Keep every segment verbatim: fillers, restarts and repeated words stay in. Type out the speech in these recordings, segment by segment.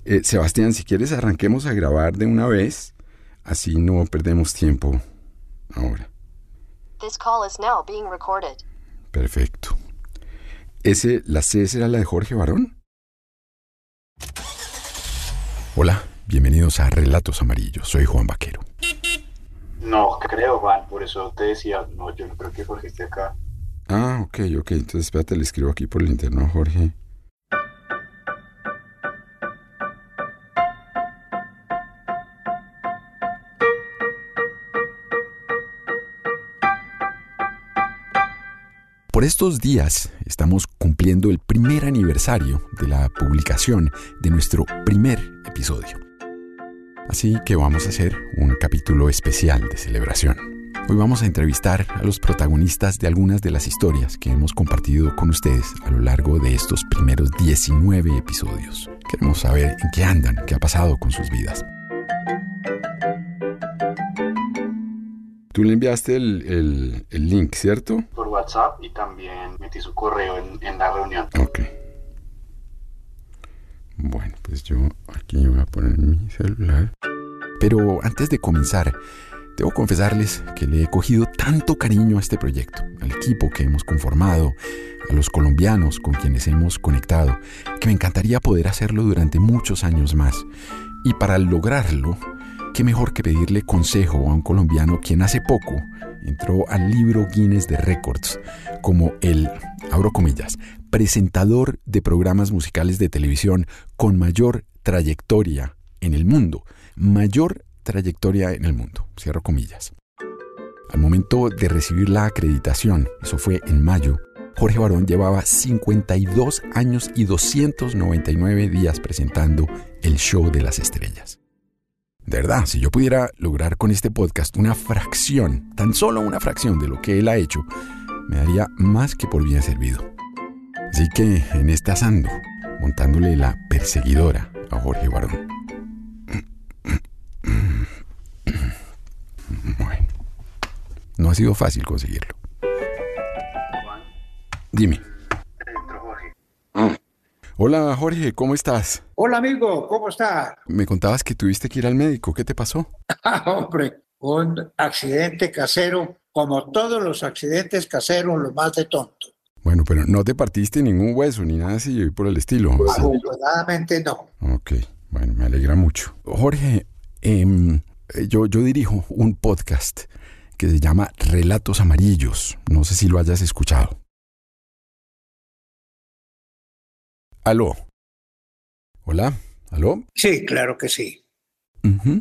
Eh, Sebastián, si quieres arranquemos a grabar de una vez, así no perdemos tiempo ahora. This call is now being recorded. Perfecto. Ese, ¿la C será la de Jorge Barón? Hola, bienvenidos a Relatos Amarillos, soy Juan Vaquero. No creo, Juan, por eso te decía, no, yo no creo que Jorge esté acá. Ah, ok, ok, entonces espérate, le escribo aquí por el interno a Jorge. Por estos días estamos cumpliendo el primer aniversario de la publicación de nuestro primer episodio. Así que vamos a hacer un capítulo especial de celebración. Hoy vamos a entrevistar a los protagonistas de algunas de las historias que hemos compartido con ustedes a lo largo de estos primeros diecinueve episodios. Queremos saber en qué andan, qué ha pasado con sus vidas. Tú le enviaste el, el, el link, ¿cierto? Por WhatsApp y también metí su correo en, en la reunión. Ok. Bueno, pues yo aquí voy a poner mi celular. Pero antes de comenzar, debo confesarles que le he cogido tanto cariño a este proyecto, al equipo que hemos conformado, a los colombianos con quienes hemos conectado, que me encantaría poder hacerlo durante muchos años más. Y para lograrlo, qué mejor que pedirle consejo a un colombiano quien hace poco entró al libro Guinness de Récords como el, abro comillas, presentador de programas musicales de televisión con mayor trayectoria en el mundo. Mayor trayectoria en el mundo, cierro comillas. Al momento de recibir la acreditación, eso fue en mayo, Jorge Barón llevaba cincuenta y dos años y doscientos noventa y nueve días presentando el Show de las Estrellas. De verdad, si yo pudiera lograr con este podcast una fracción, tan solo una fracción de lo que él ha hecho, me daría más que por bien servido. Así que en estas ando, montándole la perseguidora a Jorge Barón. Bueno, no ha sido fácil conseguirlo. Juan, Dime. dentro Jorge. Hola Jorge, ¿cómo estás? Hola amigo, ¿cómo está? Me contabas que tuviste que ir al médico, ¿qué te pasó? Ah, hombre, un accidente casero, como todos los accidentes caseros, lo más de tonto. Bueno, pero no te partiste ningún hueso ni nada así por el estilo. ¿Sí? Afortunadamente no. Ok, bueno, me alegra mucho. Jorge, eh, yo, yo dirijo un podcast que se llama Relatos Amarillos. No sé si lo hayas escuchado. ¿Aló? ¿Hola? ¿Aló? Sí, claro que sí. Uh-huh.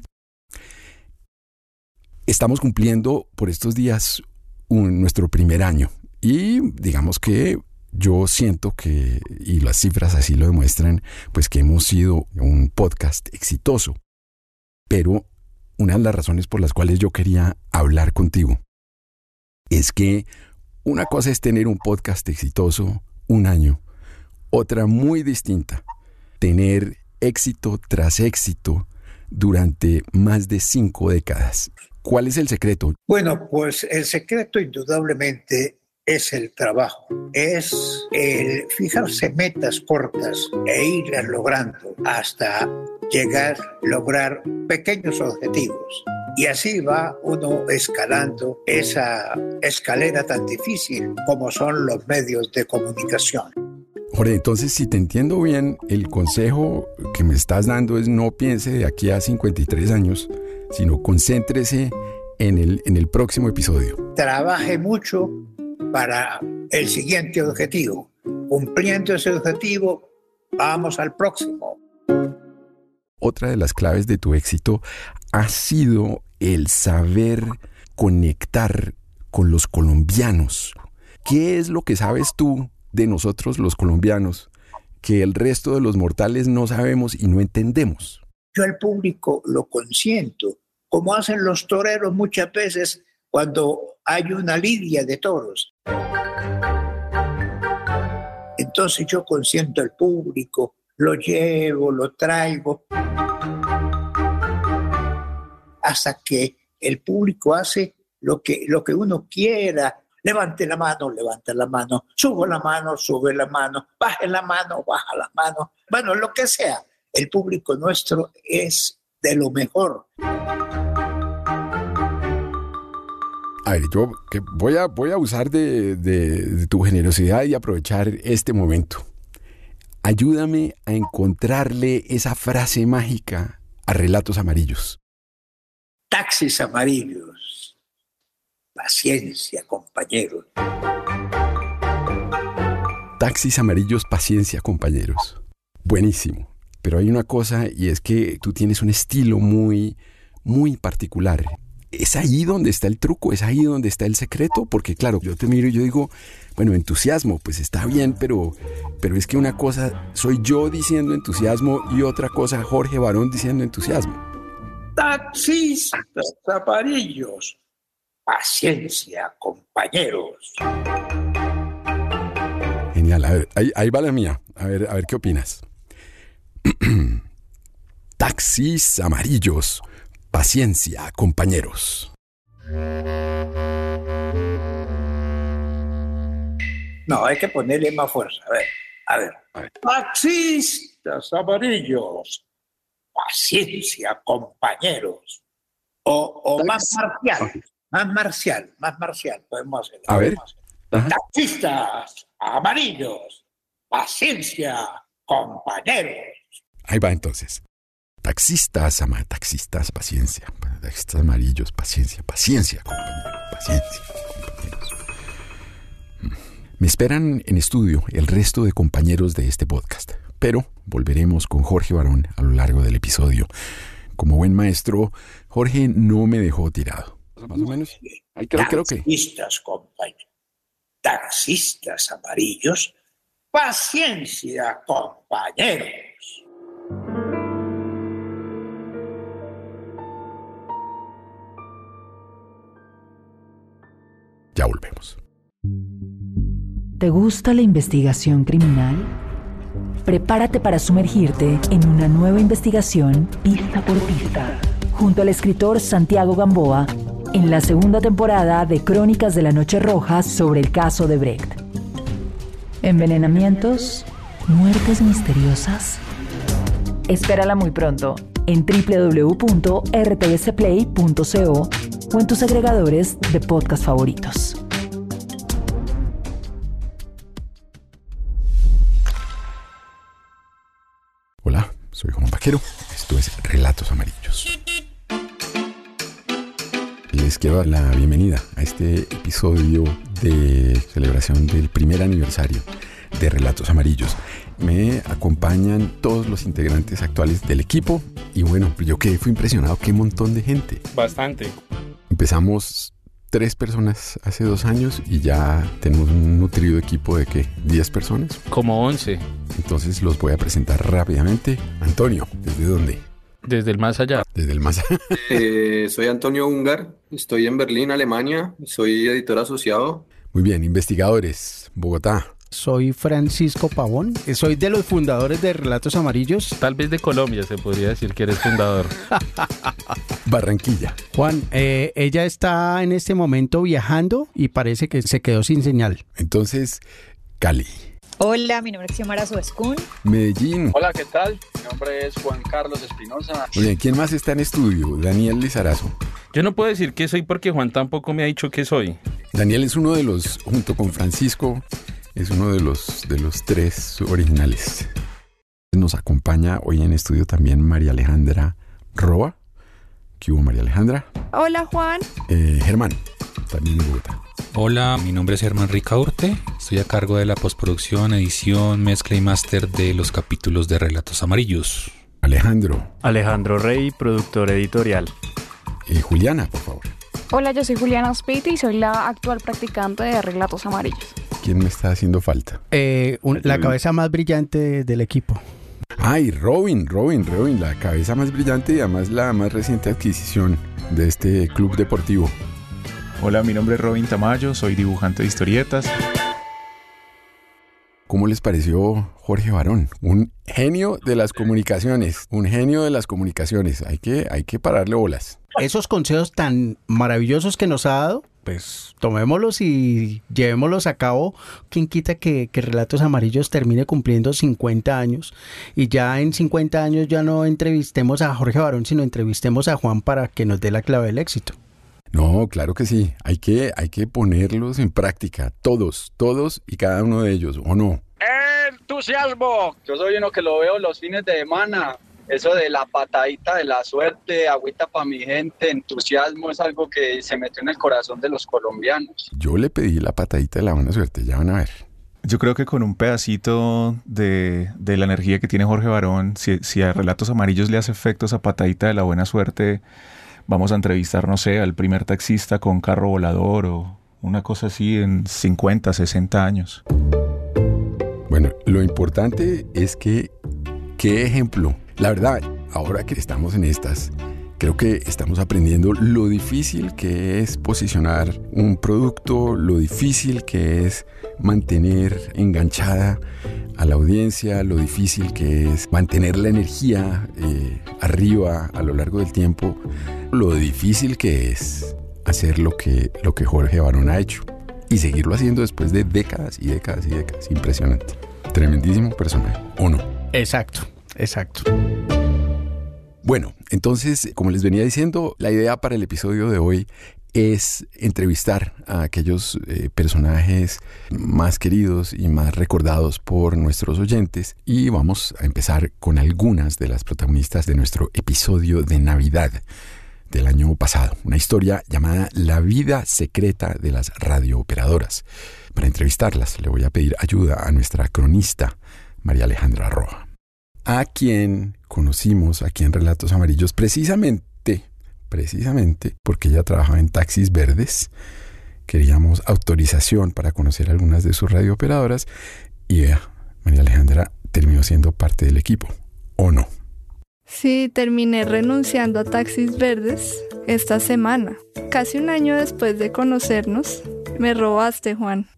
Estamos cumpliendo por estos días un, nuestro primer año y digamos que yo siento que, y las cifras así lo demuestran, pues que hemos sido un podcast exitoso. Pero una de las razones por las cuales yo quería hablar contigo es que una cosa es tener un podcast exitoso un año, otra muy distinta, tener éxito tras éxito durante más de cinco décadas. ¿Cuál es el secreto? Bueno, pues el secreto indudablemente es el trabajo, es el fijarse metas cortas e irlas logrando hasta llegar, lograr pequeños objetivos. Y así va uno escalando esa escalera tan difícil como son los medios de comunicación. Jorge, entonces si te entiendo bien, el consejo que me estás dando es no piense de aquí a cincuenta y tres años, sino concéntrese en el, en el próximo episodio. Trabaje mucho para el siguiente objetivo. Cumpliendo ese objetivo, vamos al próximo. Otra de las claves de tu éxito ha sido el saber conectar con los colombianos. ¿Qué es lo que sabes tú de nosotros los colombianos que el resto de los mortales no sabemos y no entendemos? Yo al público lo consiento, como hacen los toreros muchas veces cuando hay una lidia de toros. Entonces yo consiento al público, lo llevo, lo traigo, hasta que el público hace lo que, lo que uno quiera. Levante la mano, levante la mano, sube la mano, sube la mano, baje la mano, baja la mano, bueno, lo que sea. El público nuestro es de lo mejor. A ver, yo que voy, a, voy a usar de, de, de tu generosidad y aprovechar este momento. Ayúdame a encontrarle esa frase mágica a Relatos Amarillos. Taxis amarillos. Paciencia, compañeros. Taxis amarillos, paciencia, compañeros. Buenísimo. Pero hay una cosa, y es que tú tienes un estilo muy, muy particular. ¿Es ahí donde está el truco? ¿Es ahí donde está el secreto? Porque claro, yo te miro y yo digo, bueno, entusiasmo, pues está bien, pero, pero es que una cosa soy yo diciendo entusiasmo y otra cosa Jorge Barón diciendo entusiasmo. Taxistas amarillos. Paciencia, compañeros. Genial, a ver, ahí, ahí va la mía. A ver, a ver qué opinas. Taxis amarillos. Paciencia, compañeros. No, hay que ponerle más fuerza. A ver, a ver. A ver. Taxistas amarillos. Paciencia, compañeros. O, o más marcial. Más marcial, más marcial. Podemos hacerlo. A ver. Hacerlo. Taxistas amarillos. Paciencia, compañeros. Ahí va entonces. Taxistas, ama, taxistas, paciencia. Taxistas amarillos, paciencia, paciencia, compañeros, paciencia, compañeros. Me esperan en estudio el resto de compañeros de este podcast, pero volveremos con Jorge Barón a lo largo del episodio. Como buen maestro, Jorge no me dejó tirado. Más o menos. Ahí creo, creo que. Taxistas, compañeros. Taxistas amarillos. Paciencia, compañeros. Ya volvemos. ¿Te gusta la investigación criminal? Prepárate para sumergirte en una nueva investigación pista por pista, junto al escritor Santiago Gamboa, en la segunda temporada de Crónicas de la Noche Roja sobre el caso de Brecht. ¿Envenenamientos? ¿Muertes misteriosas? Espérala muy pronto en doble u doble u doble u punto r t s play punto co o en tus agregadores de podcast favoritos. Hola, soy Juan Vaquero. Esto es Relatos Amarillos. Les quiero dar la bienvenida a este episodio de celebración del primer aniversario de Relatos Amarillos. Me acompañan todos los integrantes actuales del equipo y bueno, yo quedé, fui impresionado, qué montón de gente. Bastante. Empezamos tres personas hace dos años y ya tenemos un nutrido equipo de ¿qué? ¿diez personas? Como once. Entonces los voy a presentar rápidamente. Antonio, ¿desde dónde? Desde el más allá. Desde el más allá. Eh, soy Antonio Ungar, estoy en Berlín, Alemania, soy editor asociado. Muy bien, investigadores, Bogotá. Soy Francisco Pavón, soy de los fundadores de Relatos Amarillos. Tal vez de Colombia se podría decir que eres fundador. Barranquilla. Juan, eh, ella está en este momento viajando y parece que se quedó sin señal. Entonces, Cali. Hola, mi nombre es Xiomara Suescún. Medellín. Hola, ¿qué tal? Mi nombre es Juan Carlos Espinosa. Muy bien, ¿quién más está en estudio? Daniel Lizarazo. Yo no puedo decir que soy porque Juan tampoco me ha dicho que soy. Daniel es uno de los, junto con Francisco, es uno de los, de los tres originales. Nos acompaña hoy en estudio también María Alejandra Roa. ¿Qué hubo, María Alejandra? Hola, Juan. Eh, Germán, también en Bogotá. Hola, mi nombre es Germán Ricaurte. Estoy a cargo de la postproducción, edición, mezcla y máster de los capítulos de Relatos Amarillos. Alejandro. Alejandro Rey, productor editorial. Eh, Juliana, por favor. Hola, yo soy Juliana Ospiti y soy la actual practicante de Relatos Amarillos. ¿Quién me está haciendo falta? Eh, un, la cabeza más brillante del equipo. Ay, Robin, Robin, Robin, la cabeza más brillante y además la más reciente adquisición de este club deportivo. Hola, mi nombre es Robin Tamayo, soy dibujante de historietas. ¿Cómo les pareció Jorge Barón? Un genio de las comunicaciones, un genio de las comunicaciones. Hay que, hay que pararle bolas. Esos consejos tan maravillosos que nos ha dado, pues tomémoslos y llevémoslos a cabo. ¿Quién quita que, que Relatos Amarillos termine cumpliendo cincuenta años? Y ya en cincuenta años ya no entrevistemos a Jorge Barón, sino entrevistemos a Juan para que nos dé la clave del éxito. No, claro que sí. Hay que, hay que ponerlos en práctica. Todos, todos y cada uno de ellos, ¿o no? ¡Entusiasmo! Yo soy uno que lo veo los fines de semana. Eso de la patadita de la suerte, agüita para mi gente, entusiasmo, es algo que se metió en el corazón de los colombianos. Yo le pedí la patadita de la buena suerte, ya van a ver. Yo creo que con un pedacito de, de la energía que tiene Jorge Barón, si, si a Relatos Amarillos le hace efecto esa patadita de la buena suerte, vamos a entrevistar, no sé, al primer taxista con carro volador o una cosa así en cincuenta, sesenta años. Bueno, lo importante es que, ¿qué ejemplo? La verdad, ahora que estamos en estas, creo que estamos aprendiendo lo difícil que es posicionar un producto, lo difícil que es mantener enganchada a la audiencia, lo difícil que es mantener la energía eh, arriba a lo largo del tiempo, lo difícil que es hacer lo que, lo que Jorge Barón ha hecho y seguirlo haciendo después de décadas y décadas y décadas. Impresionante. Tremendísimo personaje, ¿o no? Exacto, exacto. Bueno, entonces, como les venía diciendo, la idea para el episodio de hoy es entrevistar a aquellos eh, personajes más queridos y más recordados por nuestros oyentes, y vamos a empezar con algunas de las protagonistas de nuestro episodio de Navidad del año pasado, una historia llamada La vida secreta de las radiooperadoras. Para entrevistarlas le voy a pedir ayuda a nuestra cronista María Alejandra Roja, a quien conocimos aquí en Relatos Amarillos precisamente, precisamente porque ella trabajaba en Taxis Verdes. Queríamos autorización para conocer algunas de sus radiooperadoras y vea, María Alejandra terminó siendo parte del equipo, ¿o no? Sí, terminé renunciando a Taxis Verdes esta semana. Casi un año después de conocernos, me robaste, Juan.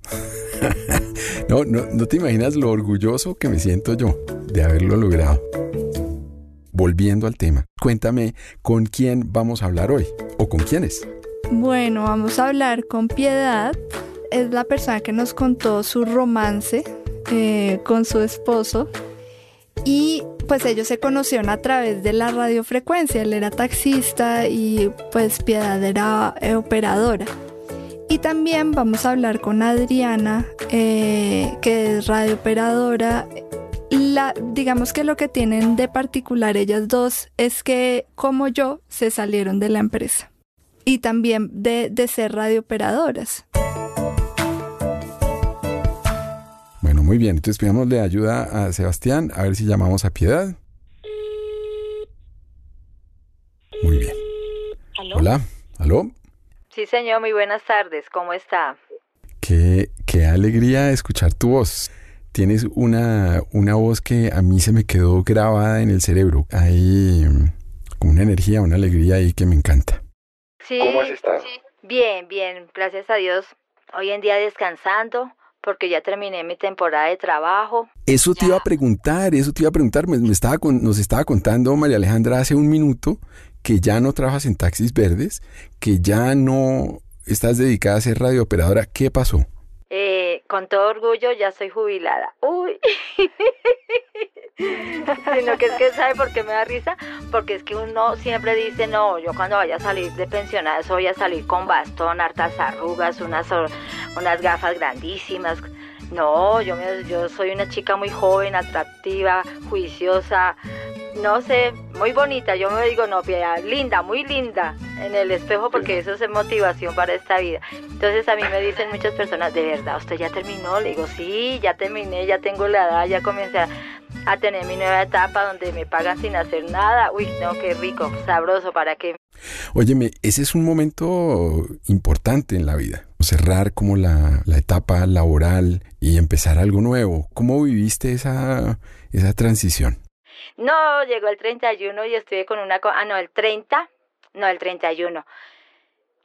no, no, no te imaginas lo orgulloso que me siento yo de haberlo logrado. Volviendo al tema, cuéntame con quién vamos a hablar hoy, o con quiénes. Bueno, vamos a hablar con Piedad. Es la persona que nos contó su romance eh, con su esposo. Y pues ellos se conocieron a través de la radiofrecuencia. Él era taxista y pues Piedad era eh, operadora. Y también vamos a hablar con Adriana, eh, que es radiooperadora. La, digamos que lo que tienen de particular ellas dos es que, como yo, se salieron de la empresa. Y también de, de ser radiooperadoras. Bueno, muy bien. Entonces pidámosle ayuda a Sebastián, a ver si llamamos a Piedad. Muy bien. ¿Aló? Hola. ¿Aló? Sí, señor. Muy buenas tardes. ¿Cómo está? Qué, qué alegría escuchar tu voz. Tienes una, una voz que a mí se me quedó grabada en el cerebro. Hay como una energía, una alegría ahí que me encanta. Sí, ¿Cómo has estado? Sí. Bien, bien. Gracias a Dios. Hoy en día descansando, porque ya terminé mi temporada de trabajo. Eso te ya. iba a preguntar, eso te iba a preguntar. Me, me estaba con, nos estaba contando María Alejandra hace un minuto que ya no trabajas en Taxis Verdes, que ya no estás dedicada a ser radiooperadora. ¿Qué pasó? Eh, con todo orgullo ya soy jubilada. Uy. Sino que es que, ¿sabe por qué me da risa? Porque es que uno siempre dice, no, yo cuando vaya a salir de pensionada, eso voy a salir con bastón, hartas arrugas, unas, unas gafas grandísimas. No, yo, me, yo soy una chica muy joven, atractiva, juiciosa, no sé, muy bonita. Yo me digo, no, Piedad, linda, muy linda en el espejo, porque eso es motivación para esta vida. Entonces a mí me dicen muchas personas, ¿de verdad usted ya terminó? Le digo, sí, ya terminé, ya tengo la edad, ya comencé a, a tener mi nueva etapa donde me pagan sin hacer nada. Uy, no, qué rico, sabroso, ¿para qué? Óyeme, ese es un momento importante en la vida, cerrar como la, la etapa laboral y empezar algo nuevo. ¿Cómo viviste esa, esa transición? No, llegó el treinta y uno y estuve con una... Ah, no, el treinta, no, el treinta y uno.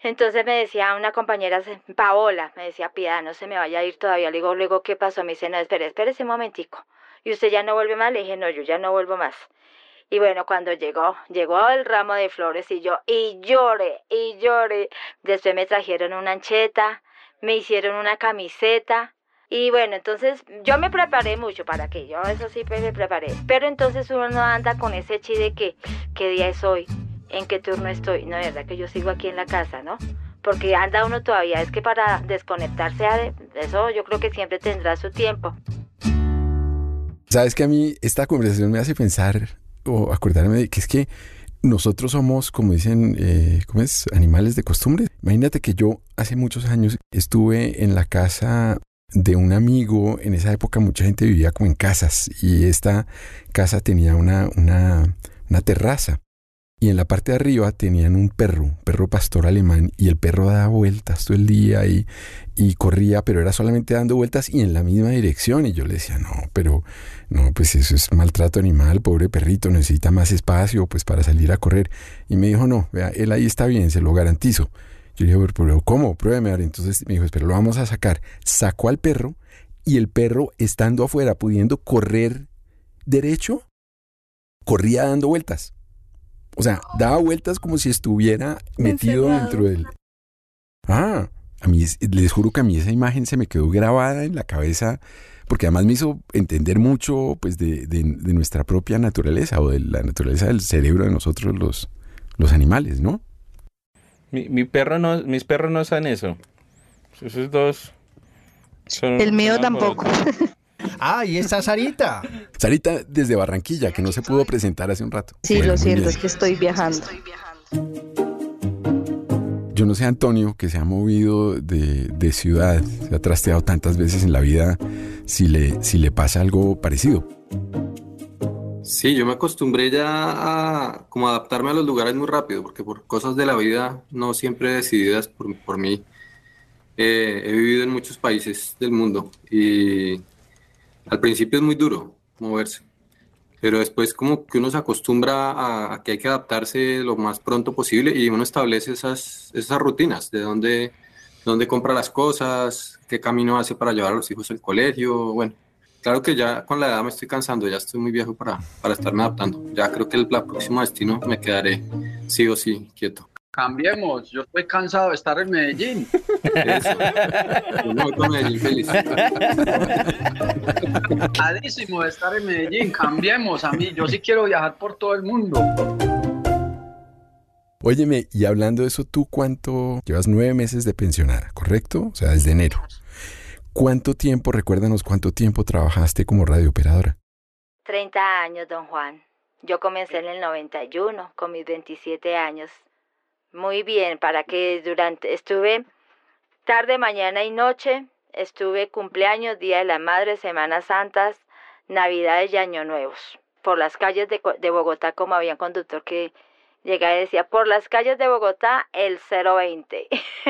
Entonces me decía una compañera, Paola, me decía, Piedad, no se me vaya a ir todavía. Le digo, luego, ¿qué pasó? Me dice, no, espere, espere un momentico. ¿Y usted ya no vuelve más? Le dije, no, yo ya no vuelvo más. Y bueno, cuando llegó, llegó el ramo de flores y yo, y lloré, y lloré. Después me trajeron una ancheta, me hicieron una camiseta. Y bueno, entonces yo me preparé mucho para que yo, eso sí, pues me preparé. Pero entonces uno no anda con ese chi de que, ¿qué día es hoy? ¿En qué turno estoy? No, es verdad que yo sigo aquí en la casa, ¿no? Porque anda uno todavía, es que para desconectarse, eso yo creo que siempre tendrá su tiempo. Sabes que a mí esta conversación me hace pensar o acordarme de que es que nosotros somos, como dicen, eh, ¿cómo es? Animales de costumbre. Imagínate que yo hace muchos años estuve en la casa de un amigo. En esa época mucha gente vivía como en casas y esta casa tenía una, una, una terraza. Y en la parte de arriba tenían un perro, un perro pastor alemán, y el perro daba vueltas todo el día y, y corría, pero era solamente dando vueltas y en la misma dirección. Y yo le decía, no, pero no, pues eso es maltrato animal, pobre perrito, necesita más espacio pues para salir a correr. Y me dijo, no, vea, él ahí está bien, se lo garantizo. Yo le dije, pero ¿cómo? Pruébeme. Entonces me dijo, pero lo vamos a sacar. Sacó al perro y el perro, estando afuera, pudiendo correr derecho, corría dando vueltas. O sea, daba vueltas como si estuviera metido encerrado dentro del... Ah, a mí, les juro que a mí esa imagen se me quedó grabada en la cabeza, porque además me hizo entender mucho pues, de, de, de nuestra propia naturaleza, o de la naturaleza del cerebro de nosotros los, los animales, ¿no? Mi, mi perro no, mis perros no hacen eso. Esos dos son... El mío tampoco. Ah, y está Sarita. Sarita desde Barranquilla, que no se pudo presentar hace un rato. Sí, bueno, lo siento, es que estoy viajando. Yo no sé, Antonio, que se ha movido de, de ciudad, se ha trasteado tantas veces en la vida, si le, si le pasa algo parecido. Sí, yo me acostumbré ya a como adaptarme a los lugares muy rápido, porque por cosas de la vida no siempre decididas por, por mí, eh, he vivido en muchos países del mundo y al principio es muy duro moverse, pero después como que uno se acostumbra a, a que hay que adaptarse lo más pronto posible y uno establece esas, esas rutinas de dónde, dónde compra las cosas, qué camino hace para llevar a los hijos al colegio. Bueno, claro que ya con la edad me estoy cansando, ya estoy muy viejo para, para estarme adaptando. Ya creo que el, el próximo destino me quedaré sí o sí quieto. Cambiemos, yo estoy cansado de estar en Medellín. Eso. Yo me voy con Medellín feliz. Cansadísimo de estar en Medellín, cambiemos a mí, yo sí quiero viajar por todo el mundo. Óyeme, y hablando de eso, ¿tú cuánto? Llevas nueve meses de pensionada, ¿correcto? O sea, desde enero. ¿Cuánto tiempo, recuérdanos cuánto tiempo trabajaste como radiooperadora? treinta años, don Juan. Yo comencé en el noventa y uno, con mis veintisiete años. Muy bien, para que durante, estuve tarde, mañana y noche, estuve cumpleaños, Día de la Madre, Semanas Santas, Navidades y Año Nuevos, por las calles de, de Bogotá, como había un conductor que llegaba y decía, por las calles de Bogotá, el cero veinte.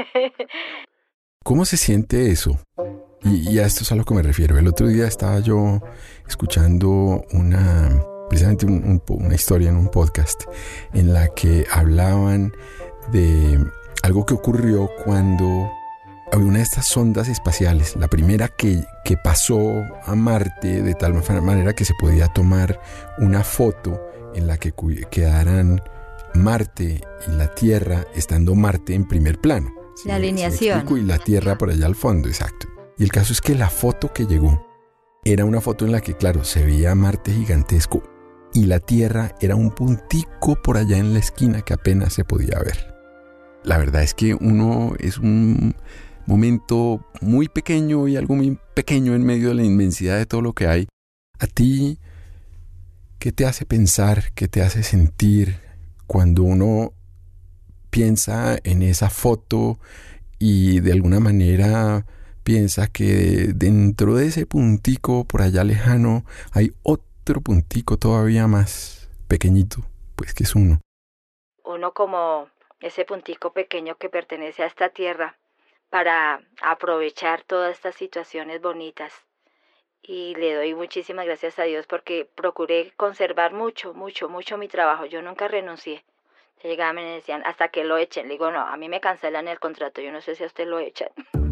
¿Cómo se siente eso? Y, y a esto es a lo que me refiero. El otro día estaba yo escuchando una, precisamente un, un, una historia en un podcast en la que hablaban de algo que ocurrió cuando había una de estas sondas espaciales, la primera que, que pasó a Marte, de tal manera que se podía tomar una foto en la que quedaran Marte y la Tierra, estando Marte en primer plano. ¿Sí? La alineación. Y la Tierra por allá al fondo, exacto. Y el caso es que la foto que llegó era una foto en la que, claro, se veía Marte gigantesco y la Tierra era un puntico por allá en la esquina que apenas se podía ver. La verdad es que uno es un momento muy pequeño y algo muy pequeño en medio de la inmensidad de todo lo que hay. ¿A ti qué te hace pensar, qué te hace sentir cuando uno piensa en esa foto y de alguna manera piensa que dentro de ese puntico por allá lejano hay otro puntico todavía más pequeñito, pues que es uno? Uno como ese puntico pequeño que pertenece a esta tierra para aprovechar todas estas situaciones bonitas. Y le doy muchísimas gracias a Dios porque procuré conservar mucho, mucho, mucho mi trabajo. Yo nunca renuncié. Llegaban y me decían, hasta que lo echen. Le digo, no, a mí me cancelan el contrato, yo no sé si a usted lo echan.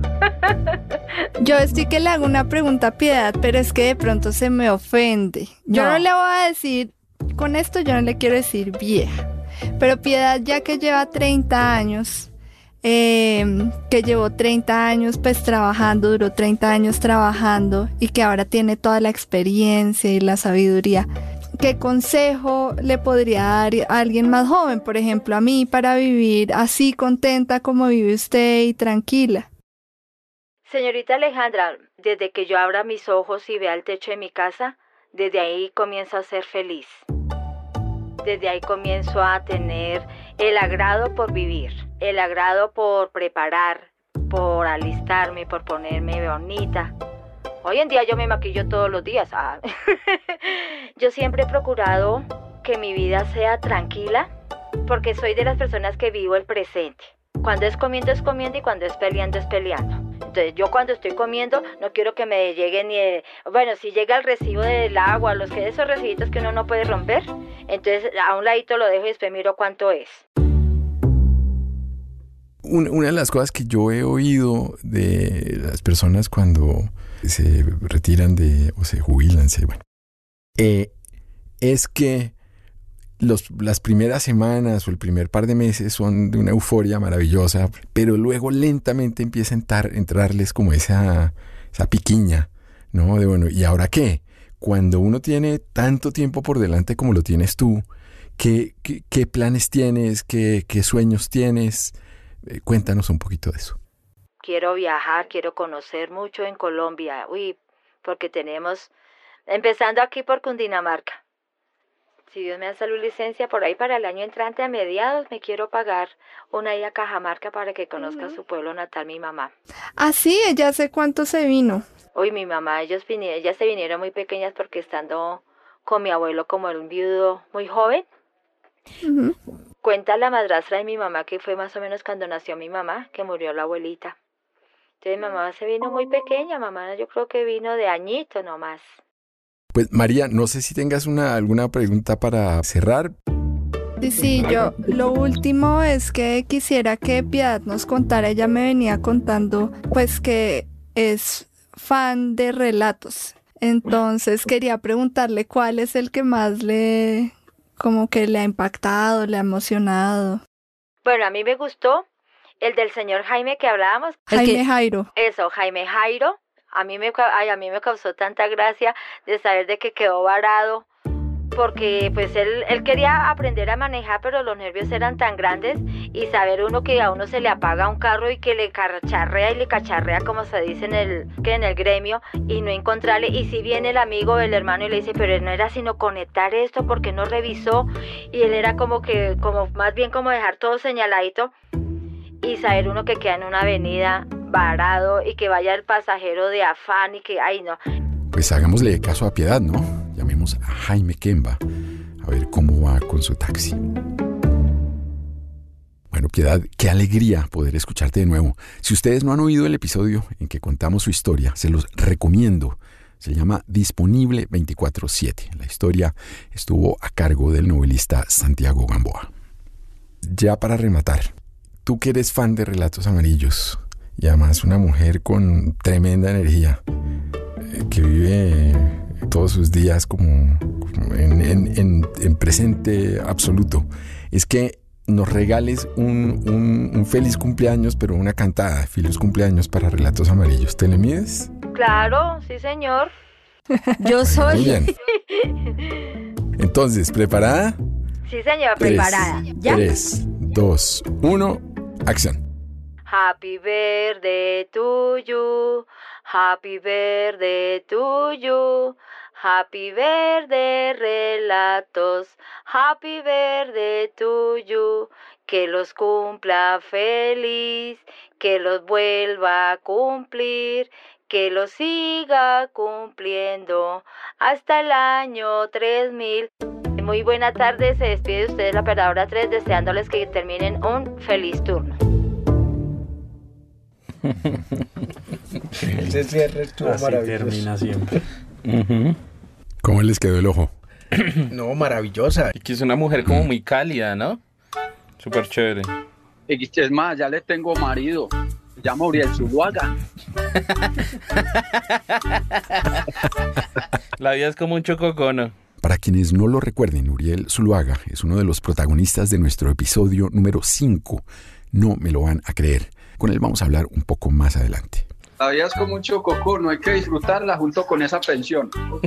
Yo estoy que le hago una pregunta a Piedad, pero es que de pronto se me ofende. Yo no, no le voy a decir, con esto yo no le quiero decir vieja, pero Piedad, ya que lleva treinta años, eh, que llevó treinta años pues trabajando, duró treinta años trabajando y que ahora tiene toda la experiencia y la sabiduría, ¿qué consejo le podría dar a alguien más joven, por ejemplo a mí, para vivir así contenta como vive usted y tranquila? Señorita Alejandra, desde que yo abra mis ojos y vea el techo de mi casa, desde ahí comienzo a ser feliz. Desde ahí comienzo a tener el agrado por vivir, el agrado por preparar, por alistarme, por ponerme bonita. Hoy en día yo me maquillo todos los días. Ah. Yo siempre he procurado que mi vida sea tranquila, porque soy de las personas que vivo el presente. Cuando es comiendo es comiendo y cuando es peleando es peleando. Entonces yo cuando estoy comiendo no quiero que me llegue ni... El, bueno, si llega el recibo del agua, los que esos recibitos que uno no puede romper, entonces a un ladito lo dejo y después miro cuánto es. Una, una de las cosas que yo he oído de las personas cuando se retiran de o se jubilan, se, bueno, eh, es que Los, las primeras semanas o el primer par de meses son de una euforia maravillosa, pero luego lentamente empieza a entrar, entrarles como esa, esa piquiña, ¿no? De bueno, ¿y ahora qué? Cuando uno tiene tanto tiempo por delante como lo tienes tú, ¿qué, qué, qué planes tienes? ¿Qué, qué sueños tienes? Eh, cuéntanos un poquito de eso. Quiero viajar, quiero conocer mucho en Colombia, uy, porque tenemos, empezando aquí por Cundinamarca. Si Dios me da salud y licencia, por ahí para el año entrante a mediados me quiero pagar una ida a Cajamarca para que conozca uh-huh. su pueblo natal, mi mamá. Ah, sí, ella hace cuánto se vino. Uy, mi mamá, ellos vinieron, ellas se vinieron muy pequeñas porque estando con mi abuelo como era un viudo muy joven. Uh-huh. Cuenta la madrastra de mi mamá que fue más o menos cuando nació mi mamá, que murió la abuelita. Entonces mi mamá se vino muy pequeña, mamá yo creo que vino de añito nomás. Pues María, no sé si tengas una alguna pregunta para cerrar. Sí, sí, yo lo último es que quisiera que Piedad nos contara, ella me venía contando pues que es fan de relatos, entonces quería preguntarle cuál es el que más le, como que le ha impactado, le ha emocionado. Bueno, a mí me gustó el del señor Jaime que hablábamos. Jaime que, Jairo. Eso, Jaime Jairo. A mí, me, ay, a mí me causó tanta gracia de saber de que quedó varado, porque pues él, él quería aprender a manejar, pero los nervios eran tan grandes, y saber uno que a uno se le apaga un carro y que le cacharrea y le cacharrea, como se dice en el, que en el gremio, y no encontrarle, y si viene el amigo, el hermano, y le dice, pero no era sino conectar esto, porque no revisó, y él era como que, como más bien como dejar todo señaladito, y saber uno que queda en una avenida varado y que vaya el pasajero de afán y que, ay no. Pues hagámosle caso a Piedad, ¿no? Llamemos a Jaime Kemba a ver cómo va con su taxi. Bueno, Piedad, qué alegría poder escucharte de nuevo. Si ustedes no han oído el episodio en que contamos su historia, se los recomiendo. Se llama Disponible veinticuatro siete. La historia estuvo a cargo del novelista Santiago Gamboa. Ya para rematar, tú que eres fan de Relatos Amarillos, y además una mujer con tremenda energía, eh, que vive todos sus días como, como en, en, en, en presente absoluto, es que nos regales un, un, un feliz cumpleaños, pero una cantada de feliz cumpleaños para Relatos Amarillos. ¿Te le mides? Claro, sí señor. Yo soy. Muy bien. Entonces, ¿preparada? Sí señor, preparada. ¿Ya? Tres, dos, uno, acción. Happy birthday to you, happy birthday to you, happy birthday relatos, happy birthday to you, que los cumpla feliz, que los vuelva a cumplir, que los siga cumpliendo hasta el año tres mil. Muy buena tarde, se despide de ustedes la operadora tres, deseándoles que terminen un feliz turno. Ese cierre estuvo así maravilloso. Termina siempre. Uh-huh. ¿Cómo les quedó el ojo? No, maravillosa. Y que es una mujer como muy cálida, ¿no? Súper chévere. Es más, ya le tengo marido. Se llama Uriel Zuluaga. La vida es como un chococono. Para quienes no lo recuerden, Uriel Zuluaga es uno de los protagonistas de nuestro episodio número cinco. No me lo van a creer. Con él vamos a hablar un poco más adelante. La vida es como un chococono, hay que disfrutarla junto con esa pensión.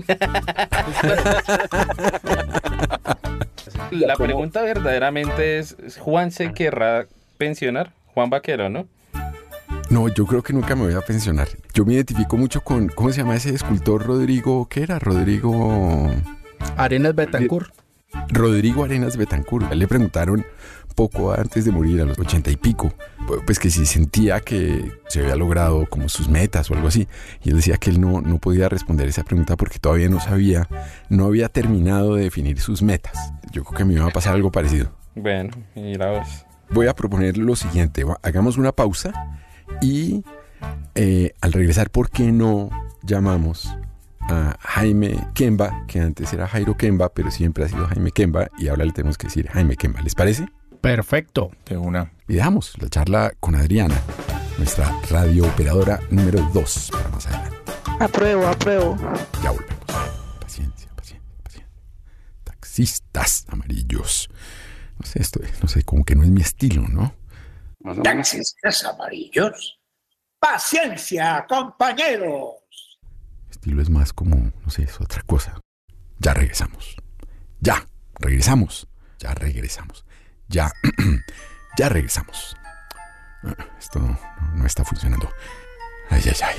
La pregunta verdaderamente es, ¿Juan se querrá pensionar? Juan Vaquero, ¿no? No, yo creo que nunca me voy a pensionar. Yo me identifico mucho con, ¿cómo se llama ese escultor? Rodrigo, ¿qué era? Rodrigo... Arenas Betancourt. Rodrigo Arenas Betancourt. Le preguntaron poco antes de morir, a los ochenta y pico, pues que si sentía que se había logrado como sus metas o algo así. Y él decía que él no, no podía responder esa pregunta porque todavía no sabía, no había terminado de definir sus metas. Yo creo que me iba a pasar algo parecido. Bueno, mira vos. Voy a proponer lo siguiente, hagamos una pausa y eh, al regresar, ¿por qué no llamamos a Jaime Kemba, que antes era Jairo Kemba, pero siempre ha sido Jaime Kemba, y ahora le tenemos que decir Jaime Kemba? ¿Les parece? Perfecto. De una. Y dejamos la charla con Adriana, nuestra radio operadora número dos, para más adelante. Apruebo, apruebo. Ya volvemos. Paciencia, paciencia, paciencia. Taxistas amarillos. No sé, esto, no sé, como que no es mi estilo, ¿no? Taxistas amarillos. Paciencia, compañeros. Estilo es más como, no sé, es otra cosa. Ya regresamos. Ya, regresamos. Ya regresamos. Ya, ya regresamos. Esto no, no, no está funcionando. Ay, ay, ay.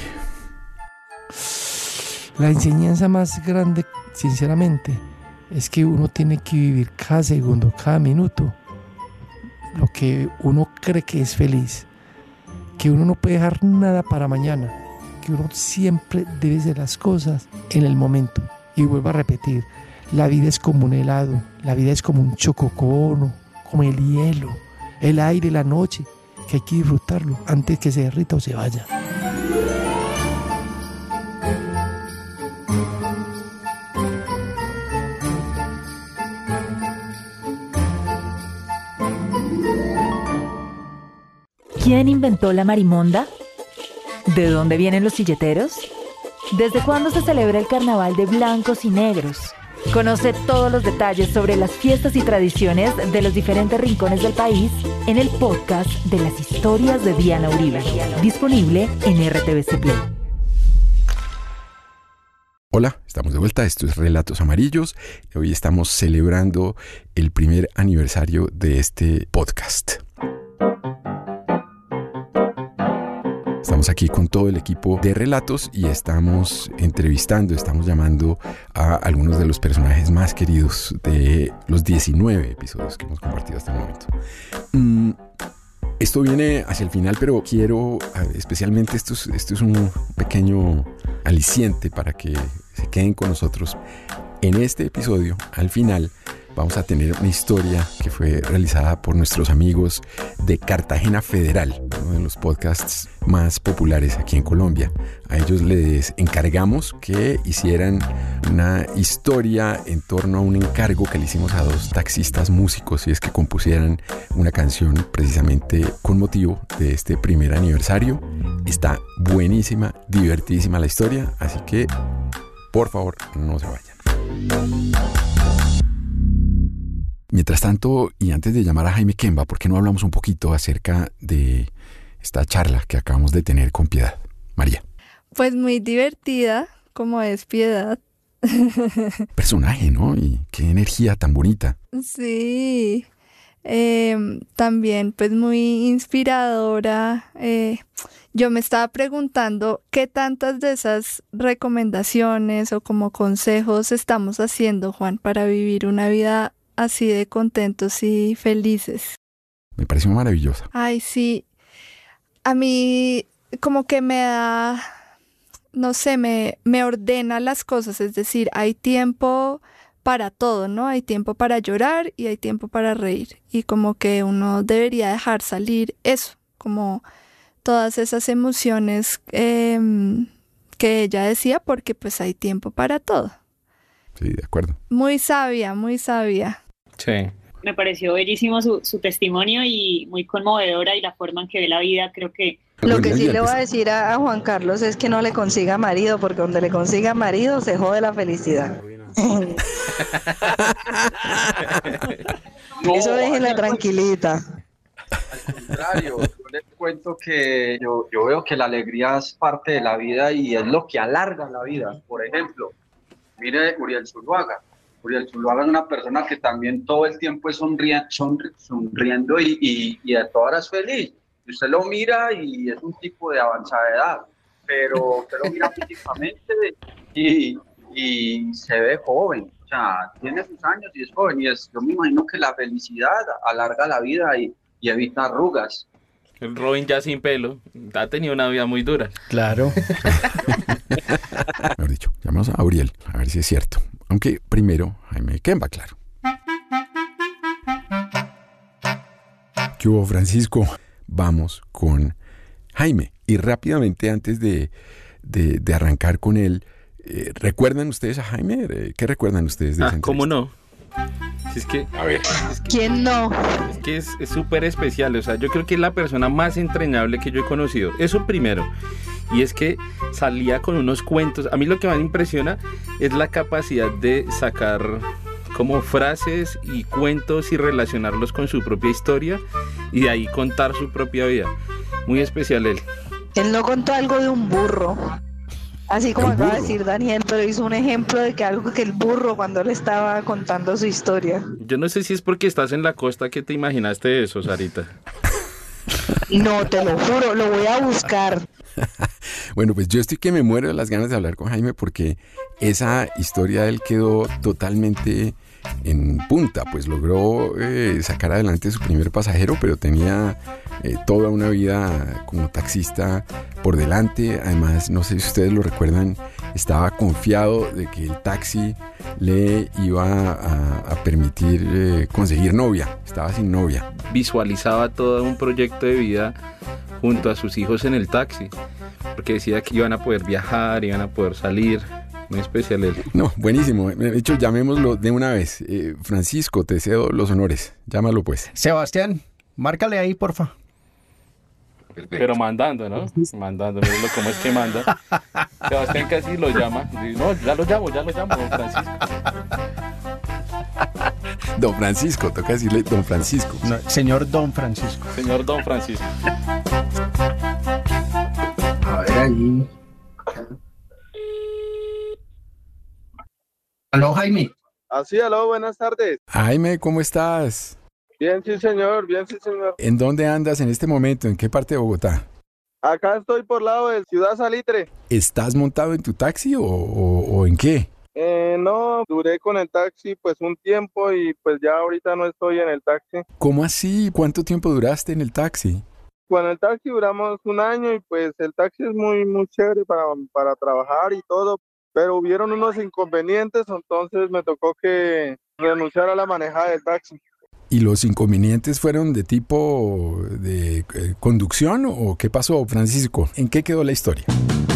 La enseñanza más grande, sinceramente, es que uno tiene que vivir cada segundo, cada minuto, lo que uno cree que es feliz. Que uno no puede dejar nada para mañana. Que uno siempre debe hacer las cosas en el momento. Y vuelvo a repetir, la vida es como un helado, la vida es como un chococono, como el hielo, el aire, la noche, que hay que disfrutarlo antes que se derrita o se vaya. ¿Quién inventó la marimonda? ¿De dónde vienen los silleteros? ¿Desde cuándo se celebra el carnaval de blancos y negros? Conoce todos los detalles sobre las fiestas y tradiciones de los diferentes rincones del país en el podcast de las historias de Diana Uribe, disponible en R T V C Play. Hola, estamos de vuelta. Esto es Relatos Amarillos. Hoy estamos celebrando el primer aniversario de este podcast. Estamos aquí con todo el equipo de Relatos y estamos entrevistando, estamos llamando a algunos de los personajes más queridos de los diecinueve episodios que hemos compartido hasta el momento. Mm, esto viene hacia el final, pero quiero, especialmente esto es, esto es un pequeño aliciente para que se queden con nosotros. En este episodio, al final, vamos a tener una historia que fue realizada por nuestros amigos de Cartagena Federal, uno de los podcasts más populares aquí en Colombia. A ellos les encargamos que hicieran una historia en torno a un encargo que le hicimos a dos taxistas músicos, y es que compusieran una canción precisamente con motivo de este primer aniversario. Está buenísima, divertidísima la historia, así que por favor no se vayan. Mientras tanto, y antes de llamar a Jaime Kemba, ¿por qué no hablamos un poquito acerca de esta charla que acabamos de tener con Piedad? María. Pues muy divertida, como es Piedad. Personaje, ¿no? Y qué energía tan bonita. Sí. Eh, también, pues muy inspiradora. Eh, yo me estaba preguntando qué tantas de esas recomendaciones o como consejos estamos haciendo, Juan, para vivir una vida así de contentos y felices. Me pareció maravillosa. Ay, sí. A mí como que me da, no sé, me, me ordena las cosas. Es decir, hay tiempo para todo, ¿no? Hay tiempo para llorar y hay tiempo para reír. Y como que uno debería dejar salir eso, como todas esas emociones eh, que ella decía, porque pues hay tiempo para todo. Sí, de acuerdo. Muy sabia, muy sabia. Sí. me pareció bellísimo su, su testimonio y muy conmovedora y la forma en que ve la vida, creo que... Lo que sí le voy a decir a, a Juan Carlos es que no le consiga marido, porque donde le consiga marido se jode la felicidad. No, Eso déjenla tranquilita. Al contrario, yo les cuento que yo, yo veo que la alegría es parte de la vida y es lo que alarga la vida. Por ejemplo, mire Uriel Zuluaga. Uriel Zuluaga es una persona que también todo el tiempo es sonri- sonri- sonriendo y, y, y a todas horas feliz. Y usted lo mira y es un tipo de avanzada edad, pero usted lo mira físicamente y, y se ve joven. O sea, tiene sus años y es joven. Y es, yo me imagino que la felicidad alarga la vida y, y evita arrugas. El Robin ya sin pelo ha tenido una vida muy dura. Claro. Mejor dicho, llamamos a Uriel a ver si es cierto. Aunque primero, Jaime Kemba, claro. ¿Qué hubo, Francisco? Vamos con Jaime. Y rápidamente, antes de, de, de arrancar con él, eh, ¿recuerdan ustedes a Jaime? ¿Qué recuerdan ustedes de ah, esa ¿Cómo no? Si es que, a ver. Es que, ¿quién no? Es que es súper especial. O sea, yo creo que es la persona más entrañable que yo he conocido. Eso primero. Y es que salía con unos cuentos. A mí lo que más me impresiona es la capacidad de sacar como frases y cuentos y relacionarlos con su propia historia y de ahí contar su propia vida. Muy especial él. Él no contó algo de un burro, así como acaba de decir Daniel, pero hizo un ejemplo de que algo que el burro cuando él estaba contando su historia. Yo no sé si es porque estás en la costa que te imaginaste eso, Sarita. No, te lo juro, lo voy a buscar. Bueno, pues yo estoy que me muero de las ganas de hablar con Jaime porque esa historia de él quedó totalmente en punta, pues logró eh, sacar adelante su primer pasajero, pero tenía eh, toda una vida como taxista por delante. Además, no sé si ustedes lo recuerdan, estaba confiado de que el taxi le iba a, a permitir eh, conseguir novia, estaba sin novia. Visualizaba todo un proyecto de vida junto a sus hijos en el taxi, porque decía que iban a poder viajar, iban a poder salir. Muy especial él. No, buenísimo. De hecho, llamémoslo de una vez. Eh, Francisco, te cedo los honores. Llámalo pues. Sebastián, márcale ahí, porfa. Pero mandando, ¿no? Mandando, mírenlo cómo es que manda. Sebastián casi lo llama. No, ya lo llamo, ya lo llamo, don Francisco. Don Francisco, toca decirle don Francisco. No, señor Don Francisco. Señor Don Francisco. A ver ahí. Aló, Jaime. Así, aló, buenas tardes. Jaime, ¿cómo estás? Bien, sí, señor, bien, sí, señor. ¿En dónde andas en este momento? ¿En qué parte de Bogotá? Acá estoy por lado de Ciudad Salitre. ¿Estás montado en tu taxi o, o, o en qué? Eh, no, duré con el taxi pues un tiempo y pues ya ahorita no estoy en el taxi. ¿Cómo así? ¿Cuánto tiempo duraste en el taxi? Con el taxi duramos un año y pues el taxi es muy, muy chévere para, para trabajar y todo. Pero hubieron unos inconvenientes, entonces me tocó que renunciar a la manejada del taxi. ¿Y los inconvenientes fueron de tipo de eh, conducción o qué pasó, Francisco? ¿En qué quedó la historia?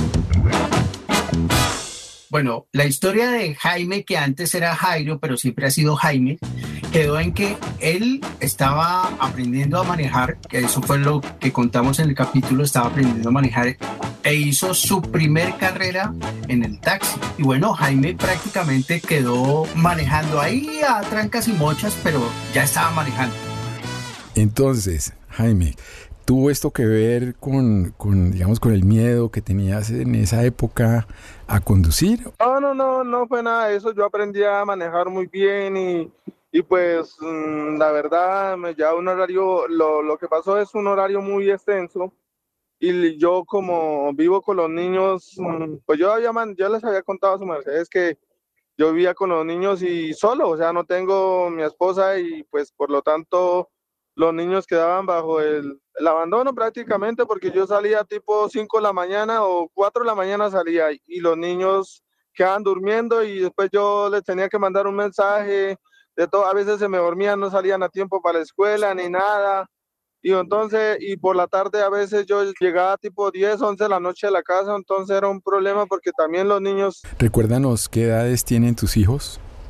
Bueno, la historia de Jaime, que antes era Jairo, pero siempre ha sido Jaime, quedó en que él estaba aprendiendo a manejar, que eso fue lo que contamos en el capítulo, estaba aprendiendo a manejar e hizo su primer carrera en el taxi. Y bueno, Jaime prácticamente quedó manejando ahí a trancas y mochas, pero ya estaba manejando. Entonces, Jaime, ¿tuvo esto que ver con, con, digamos, con el miedo que tenías en esa época a conducir? No, no, no, no fue nada de eso. Yo aprendí a manejar muy bien y, y pues mmm, la verdad, ya un horario, lo, lo que pasó es un horario muy extenso. Y yo como vivo con los niños, pues yo, había, yo les había contado a su Mercedes que yo vivía con los niños y solo, o sea, no tengo mi esposa y pues por lo tanto los niños quedaban bajo el, el abandono prácticamente porque yo salía tipo cinco de la mañana o cuatro de la mañana salía y los niños quedaban durmiendo y después yo les tenía que mandar un mensaje, de todo, a veces se me dormían, no salían a tiempo para la escuela ni nada. Y entonces, y por la tarde a veces yo llegaba tipo diez, once de la noche a la casa, entonces era un problema porque también los niños... Recuérdanos, ¿qué edades tienen tus hijos?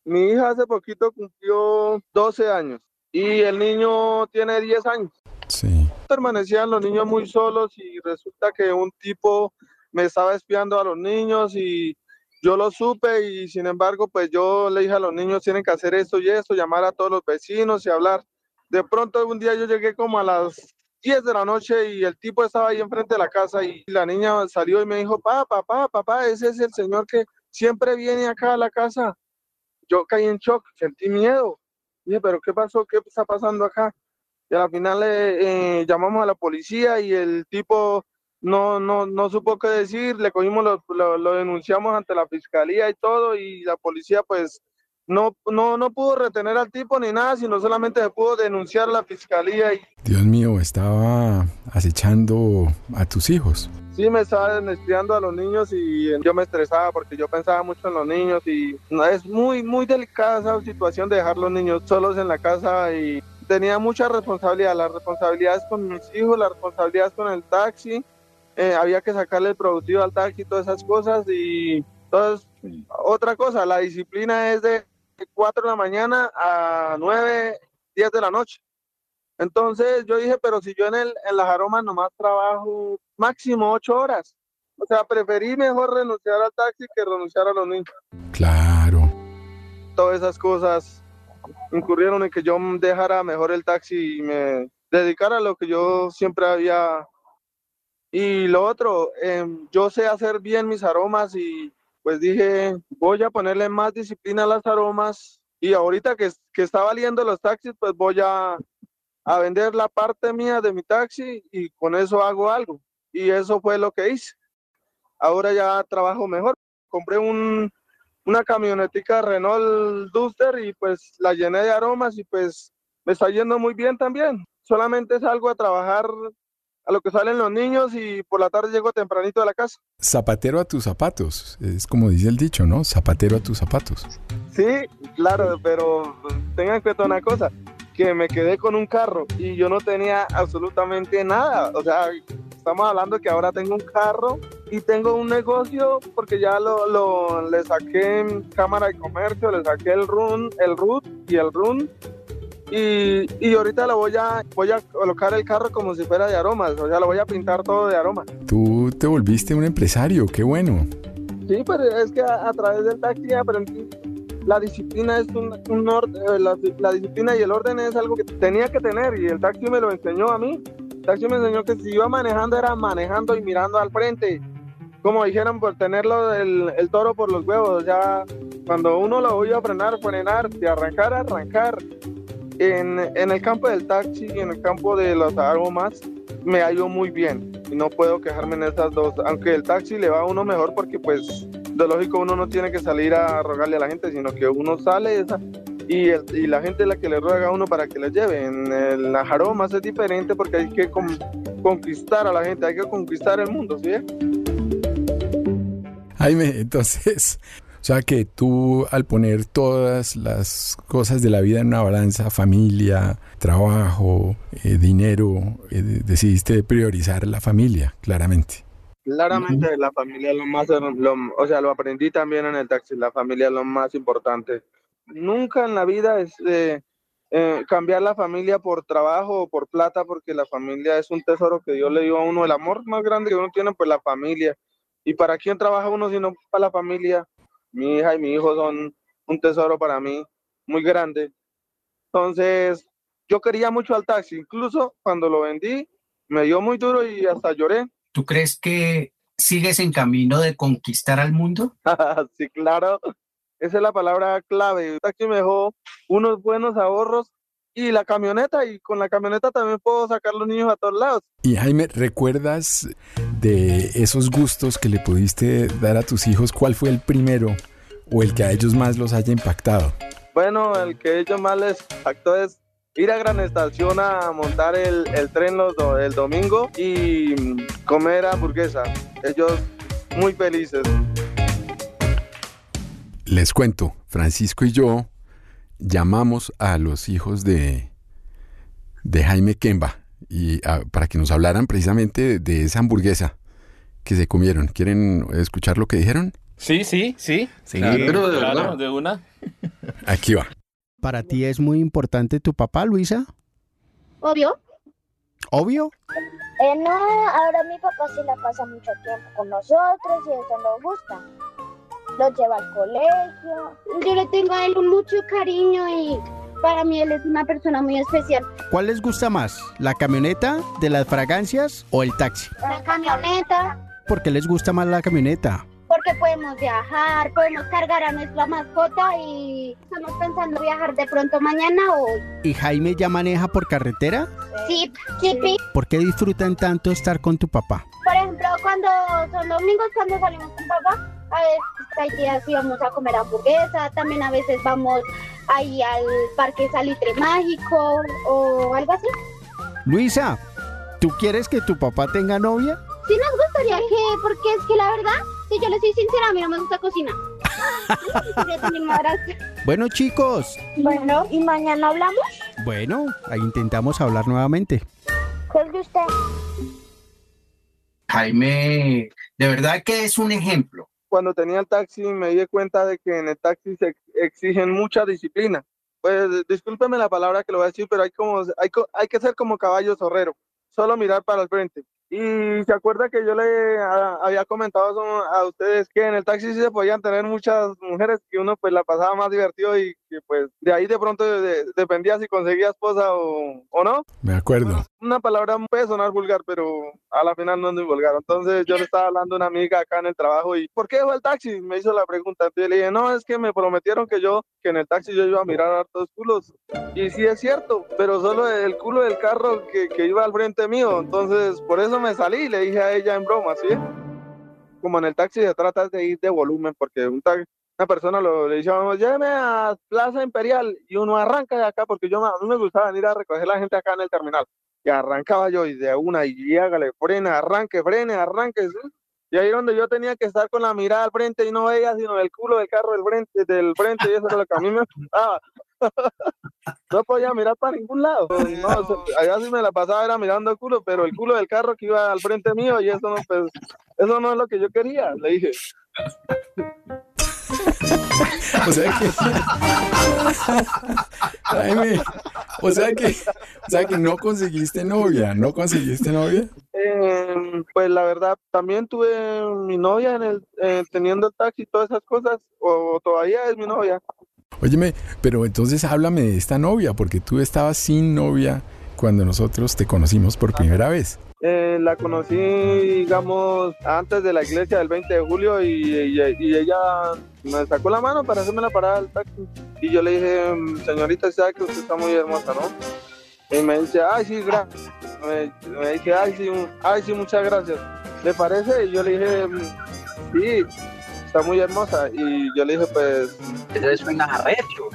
Mi hija hace poquito cumplió doce años y el niño tiene diez años. Sí. Permanecían los niños muy solos y resulta que un tipo me estaba espiando a los niños y yo lo supe y sin embargo pues yo le dije a los niños tienen que hacer esto y esto, llamar a todos los vecinos y hablar. De pronto un día yo llegué como a las diez de la noche y el tipo estaba ahí enfrente de la casa y la niña salió y me dijo, papá, papá, papá, ese es el señor que siempre viene acá a la casa. Yo caí en shock, sentí miedo. Dije, pero ¿qué pasó? ¿Qué está pasando acá? Y al final eh, eh, llamamos a la policía y el tipo no, no, no supo qué decir, le cogimos, lo, lo, lo denunciamos ante la fiscalía y todo, y la policía pues no, no, no pudo retener al tipo ni nada, sino solamente se pudo denunciar a la fiscalía. Y... Dios mío, estaba acechando a tus hijos. Sí, me estaban espiando a los niños y yo me estresaba porque yo pensaba mucho en los niños y es muy, muy delicada esa situación de dejar los niños solos en la casa y tenía mucha responsabilidad, las responsabilidades con mis hijos, las responsabilidades con el taxi, eh, había que sacarle el productivo al taxi, todas esas cosas y entonces, otra cosa, la disciplina es de cuatro de la mañana a nueve, diez de la noche. Entonces yo dije, pero si yo en, el, en las aromas nomás trabajo máximo ocho horas. O sea, preferí mejor renunciar al taxi que renunciar a los niños. Claro. Todas esas cosas incurrieron en que yo dejara mejor el taxi y me dedicara a lo que yo siempre había. Y lo otro, eh, yo sé hacer bien mis aromas y pues dije, voy a ponerle más disciplina a las aromas y ahorita que, que está valiendo los taxis, pues voy a... a vender la parte mía de mi taxi y con eso hago algo. Y eso fue lo que hice. Ahora ya trabajo mejor. Compré un, una camionetica Renault Duster y pues la llené de aromas y pues me está yendo muy bien también. Solamente salgo a trabajar a lo que salen los niños y por la tarde llego tempranito a la casa. Zapatero a tus zapatos, es como dice el dicho, ¿no? Zapatero a tus zapatos. Sí, claro, pero tengan en cuenta una cosa, que me quedé con un carro y yo no tenía absolutamente nada. O sea, estamos hablando que ahora tengo un carro y tengo un negocio porque ya lo, lo le saqué cámara de comercio, le saqué el run, el root y el run y, y ahorita lo voy a voy a colocar el carro como si fuera de aromas, o sea, lo voy a pintar todo de aroma. Tú te volviste un empresario, qué bueno. Sí, pero es que a, a través del taxi aprendí. La disciplina es un, un orden, la, la disciplina y el orden es algo que tenía que tener y el taxi me lo enseñó a mí. El taxi me enseñó que si iba manejando era manejando y mirando al frente, como dijeron, por tenerlo el, el toro por los huevos. O sea, cuando uno lo iba a frenar, frenar, de arrancar, arrancar. En, en el campo del taxi y en el campo de los aromas me ha ido muy bien y no puedo quejarme en esas dos, aunque el taxi le va a uno mejor porque pues de lógico uno no tiene que salir a rogarle a la gente, sino que uno sale esa, y, el, y la gente es la que le ruega a uno para que le lleve. En el, las aromas es diferente porque hay que con, conquistar a la gente, hay que conquistar el mundo, ¿sí? Jaime, entonces, o sea que tú al poner todas las cosas de la vida en una balanza, familia, trabajo, eh, dinero, eh, decidiste priorizar la familia, claramente. Claramente uh-huh. La familia es lo más, lo, o sea, lo aprendí también en el taxi, la familia es lo más importante. Nunca en la vida es eh, eh, cambiar la familia por trabajo o por plata, porque la familia es un tesoro que Dios le dio a uno, el amor más grande que uno tiene, pues la familia. ¿Y para quién trabaja uno si no para la familia? Mi hija y mi hijo son un tesoro para mí, muy grande. Entonces, yo quería mucho al taxi, incluso cuando lo vendí, me dio muy duro y hasta lloré. ¿Tú crees que sigues en camino de conquistar al mundo? Sí, claro. Esa es la palabra clave. El taxi me dejó unos buenos ahorros y la camioneta, y con la camioneta también puedo sacar los niños a todos lados. Y Jaime, ¿recuerdas de esos gustos que le pudiste dar a tus hijos? ¿Cuál fue el primero o el que a ellos más los haya impactado? Bueno, el que a ellos más les impactó es ir a Gran Estación a montar el, el tren los do, el domingo y comer hamburguesa. Ellos muy felices. Les cuento, Francisco y yo llamamos a los hijos de, de Jaime Kemba y a, para que nos hablaran precisamente de, de esa hamburguesa que se comieron. ¿Quieren escuchar lo que dijeron? Sí, sí, sí. Sí, claro, pero de claro, verdad. de una. Aquí va. ¿Para ti es muy importante tu papá, Luisa? Obvio. ¿Obvio? Eh, no, ahora mi papá sí la pasa mucho tiempo con nosotros y eso nos gusta. Lo lleva al colegio. Yo le tengo a él un mucho cariño y para mí él es una persona muy especial. ¿Cuál les gusta más? ¿La camioneta de las fragancias o el taxi? La camioneta, ¿Por qué les gusta más la camioneta? porque podemos viajar, podemos cargar a nuestra mascota y estamos pensando viajar de pronto mañana o hoy. ¿Y Jaime ya maneja por carretera? Sí, sí, sí. ¿Por qué disfrutan tanto estar con tu papá? Por ejemplo, cuando son domingos, cuando salimos con papá, a veces hay días sí vamos a comer hamburguesa, también a veces vamos ahí al Parque Salitre Mágico o algo así. Luisa, ¿tú quieres que tu papá tenga novia? Sí nos gustaría que, porque es que la verdad, si yo le soy sincera, a mí no me gusta cocinar. Bueno, chicos. Bueno, ¿y mañana hablamos? Bueno, ahí intentamos hablar nuevamente. Cuelgue usted. Jaime, de verdad que es un ejemplo. Cuando tenía el taxi me di cuenta de que en el taxi se exigen mucha disciplina. Pues discúlpeme la palabra que lo voy a decir, pero hay, como, hay, hay que ser como caballo zorrero, solo mirar para el frente. Y se acuerda que yo le a, había comentado a ustedes que en el taxi sí se podían tener muchas mujeres, que uno pues la pasaba más divertido y que pues de ahí de pronto de, de, dependía si conseguía esposa o, o no. Me acuerdo. Bueno, una palabra puede sonar vulgar, pero a la final no es muy vulgar. Entonces yo le estaba hablando a una amiga acá en el trabajo y ¿por qué dejó el taxi? Me hizo la pregunta. Entonces yo le dije, no, es que me prometieron que yo, que en el taxi yo iba a mirar hartos culos. Y sí es cierto, pero solo el culo del carro que, que iba al frente mío. Entonces por eso me salí y le dije a ella en broma, ¿sí? Como en el taxi se trata de ir de volumen, porque un taxi, una persona lo, le dice, vamos, lléveme a Plaza Imperial, y uno arranca de acá, porque yo a mí me gustaba venir a recoger a la gente acá en el terminal, y arrancaba yo, y de una, y hágale, frena, arranque, frene, arranque, ¿sí? Y ahí donde yo tenía que estar con la mirada al frente, y no veía sino el culo del carro del frente, del frente, y eso era lo que a mí me gustaba. No podía mirar para ningún lado. No, allá sí me la pasaba era mirando el culo, pero el culo del carro que iba al frente mío, y eso no, pues, eso no es lo que yo quería, le dije. O sea que Jaime, o sea que o sea que no conseguiste novia, no conseguiste novia. Eh, pues la verdad, también tuve mi novia en el eh, teniendo el taxi y todas esas cosas, o todavía es mi novia. Óyeme, pero entonces háblame de esta novia, porque tú estabas sin novia cuando nosotros te conocimos por primera vez. Eh, la conocí, digamos, antes de la iglesia del veinte de julio y, y, y ella me sacó la mano para hacerme la parada del taxi. Y yo le dije, señorita, sabe que usted está muy hermosa, ¿no? Y me dice, ay, sí, gracias. Me, me dije, ay, sí, ay, sí, muchas gracias. ¿Le parece? Y yo le dije, sí, está muy hermosa. Y yo le dije, pues... Eso suena arrecho.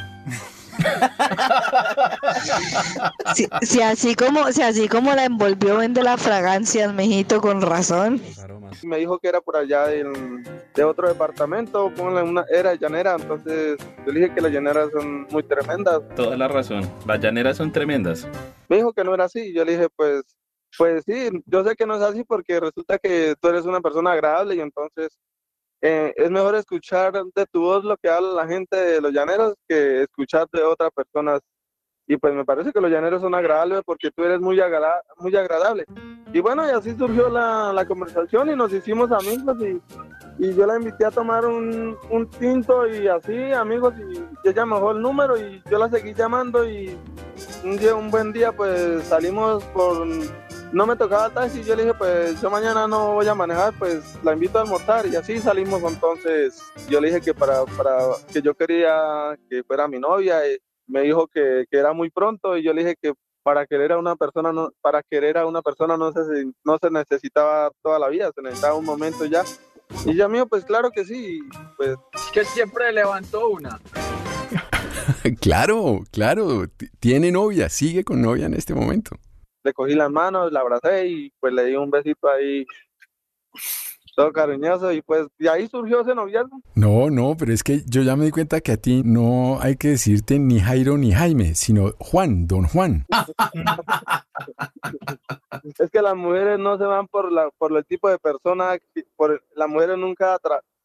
Si, si así como si así como la envolvió vende las fragancias, mijito, con razón. Me dijo que era por allá del, de otro departamento, ponle una, era llanera, entonces yo le dije que las llaneras son muy tremendas. Toda la razón, las llaneras son tremendas. Me dijo que no era así, yo le dije pues, pues sí, yo sé que no es así porque resulta que tú eres una persona agradable y entonces eh, es mejor escuchar de tu voz lo que habla la gente de los llaneros que escuchar de otras personas. Y pues me parece que los llaneros son agradables porque tú eres muy, agra muy agradable. Y bueno, y así surgió la, la conversación y nos hicimos amigos y, y yo la invité a tomar un, un tinto y así, amigos, y ella me dejó el número y yo la seguí llamando y un día, un buen día, pues salimos por... No me tocaba el taxi, yo le dije, pues yo mañana no voy a manejar, pues la invito a almorzar y así salimos. Entonces yo le dije que para, para que yo quería que fuera mi novia y me dijo que, que era muy pronto y yo le dije que para querer a una persona no, para querer a una persona no se, no se necesitaba toda la vida, se necesitaba un momento ya. Y ya mío, pues claro que sí, pues que siempre levantó una. Claro, claro, tiene novia, sigue con novia en este momento. Le cogí las manos, la abracé y pues le di un besito ahí todo cariñoso y pues de ahí surgió ese noviazgo. No, no, pero es que yo ya me di cuenta que a ti no hay que decirte ni Jairo ni Jaime, sino Juan, don Juan. Es que las mujeres no se van por la por el tipo de persona, por las mujeres nunca tra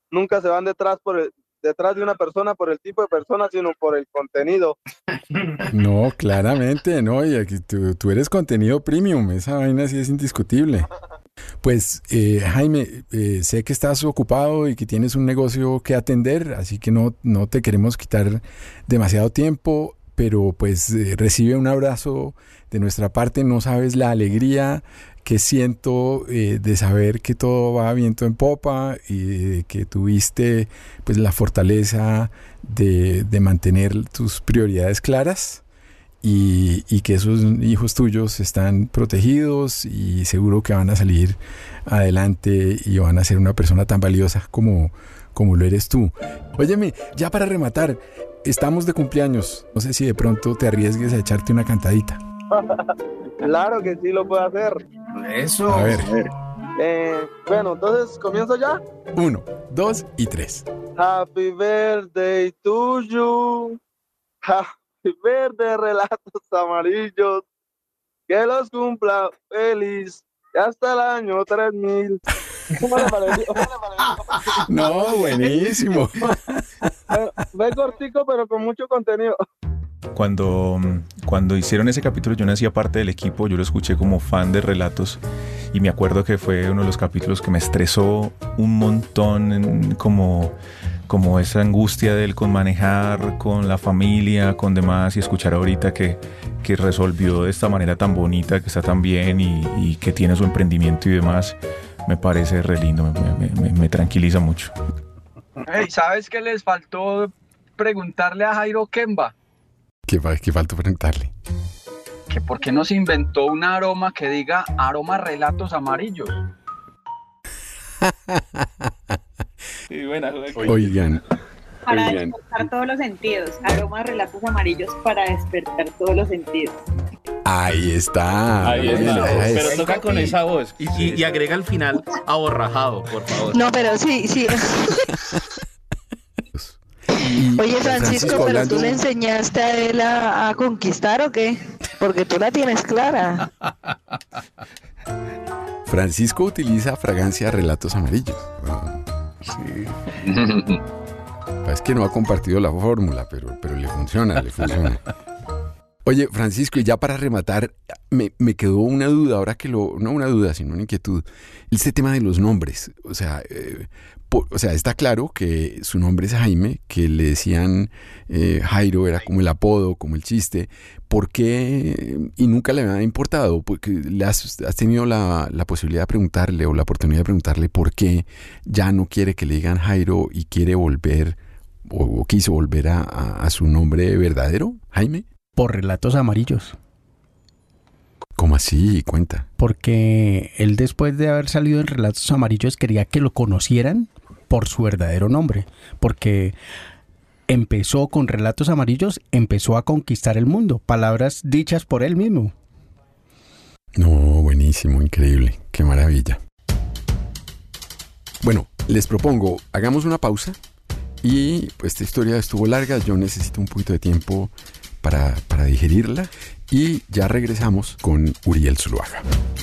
nunca se van detrás por el, detrás de una persona por el tipo de persona, sino por el contenido. No, claramente, no, y aquí tú, tú eres contenido premium, esa vaina sí es indiscutible. Pues eh, Jaime, eh, sé que estás ocupado y que tienes un negocio que atender, así que no, no te queremos quitar demasiado tiempo, pero pues eh, recibe un abrazo de nuestra parte. No sabes la alegría que siento eh, de saber que todo va viento en popa y que tuviste pues la fortaleza de, de mantener tus prioridades claras. Y, y que esos hijos tuyos están protegidos y seguro que van a salir adelante y van a ser una persona tan valiosa como, como lo eres tú. Óyeme, ya para rematar, estamos de cumpleaños. No sé si de pronto te arriesgues a echarte una cantadita. Claro que sí lo puedo hacer. Eso. A ver. Eh, bueno, entonces, ¿comienzo ya? Uno, dos y tres. Happy birthday to you. Ha Verde relatos amarillos, que los cumpla feliz y hasta el año tres mil. ¿Cómo le pareció? No, buenísimo. Ve cortico, pero con mucho contenido. Cuando, cuando hicieron ese capítulo yo no hacía parte del equipo, yo lo escuché como fan de relatos y me acuerdo que fue uno de los capítulos que me estresó un montón, en, como, como esa angustia de él con manejar, con la familia, con demás, y escuchar ahorita que, que resolvió de esta manera tan bonita, que está tan bien y, y que tiene su emprendimiento y demás, me parece re lindo, me, me, me, me tranquiliza mucho. Hey, ¿sabes qué les faltó preguntarle a Jairo Kemba? ¿Qué, qué faltó preguntarle? Que por qué no se inventó un aroma que diga aroma relatos amarillos. Sí, buena, Oigan. Para Oigan. despertar todos los sentidos. Aroma relatos amarillos para despertar todos los sentidos. Ahí está. Ahí está. Ahí Pero está. toca con esa voz. Y, y, y agrega al final aborrajado, por favor. No, pero sí, sí. Oye, Francisco, Francisco, ¿pero hablando- tú le enseñaste a él a, a conquistar o qué? Porque tú la tienes clara. Francisco utiliza fragancia relatos amarillos. Sí. Es que no ha compartido la fórmula, pero, pero le funciona, le funciona. Oye, Francisco, y ya para rematar, me, me quedó una duda, ahora que lo... No una duda, sino una inquietud. Este tema de los nombres. O sea, eh, por, o sea está claro que su nombre es Jaime, que le decían eh, Jairo, era como el apodo, como el chiste. ¿Por qué? Y nunca le había importado. Porque le has, has tenido la, la posibilidad de preguntarle o la oportunidad de preguntarle por qué ya no quiere que le digan Jairo y quiere volver o, o quiso volver a, a, a su nombre verdadero, Jaime. Por relatos amarillos. ¿Cómo así? Cuenta. Porque él, después de haber salido en Relatos Amarillos, quería que lo conocieran por su verdadero nombre. Porque empezó con Relatos Amarillos, empezó a conquistar el mundo. Palabras dichas por él mismo. No, buenísimo, increíble. Qué maravilla. Bueno, les propongo, hagamos una pausa. Y pues esta historia estuvo larga, yo necesito un poquito de tiempo para, para digerirla. Y ya regresamos con Uriel Zuluaga.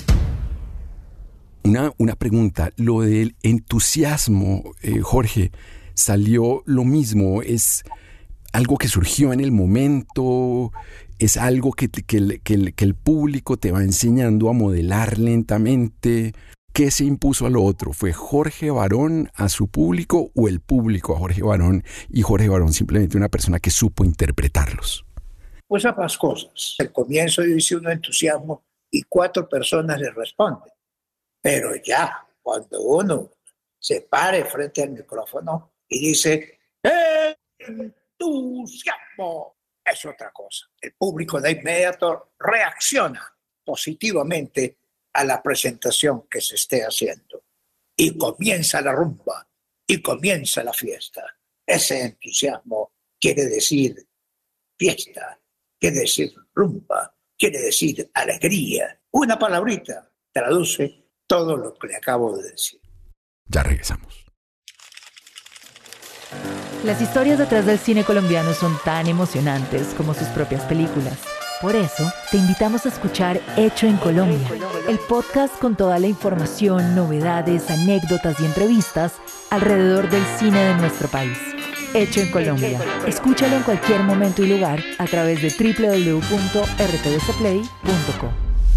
Una, una pregunta, lo del entusiasmo, eh, Jorge, ¿salió lo mismo? ¿Es algo que surgió en el momento? ¿Es algo que, que, que, que, que el público te va enseñando a modelar lentamente? ¿Qué se impuso a lo otro? ¿Fue Jorge Barón a su público o el público a Jorge Barón y Jorge Barón simplemente una persona que supo interpretarlos? Pues ambas cosas. Al comienzo dice uno entusiasmo y cuatro personas le responden. Pero ya, cuando uno se pare frente al micrófono y dice entusiasmo, es otra cosa. El público de inmediato reacciona positivamente a la presentación que se esté haciendo. Y comienza la rumba, y comienza la fiesta. Ese entusiasmo quiere decir fiesta, quiere decir rumba, quiere decir alegría. Una palabrita traduce todo lo que le acabo de decir. Ya regresamos. Las historias detrás del cine colombiano son tan emocionantes como sus propias películas. Por eso, te invitamos a escuchar Hecho en Colombia, el podcast con toda la información, novedades, anécdotas y entrevistas alrededor del cine de nuestro país. Hecho en Colombia. Escúchalo en cualquier momento y lugar a través de doble u doble u doble u punto r t v c play punto com.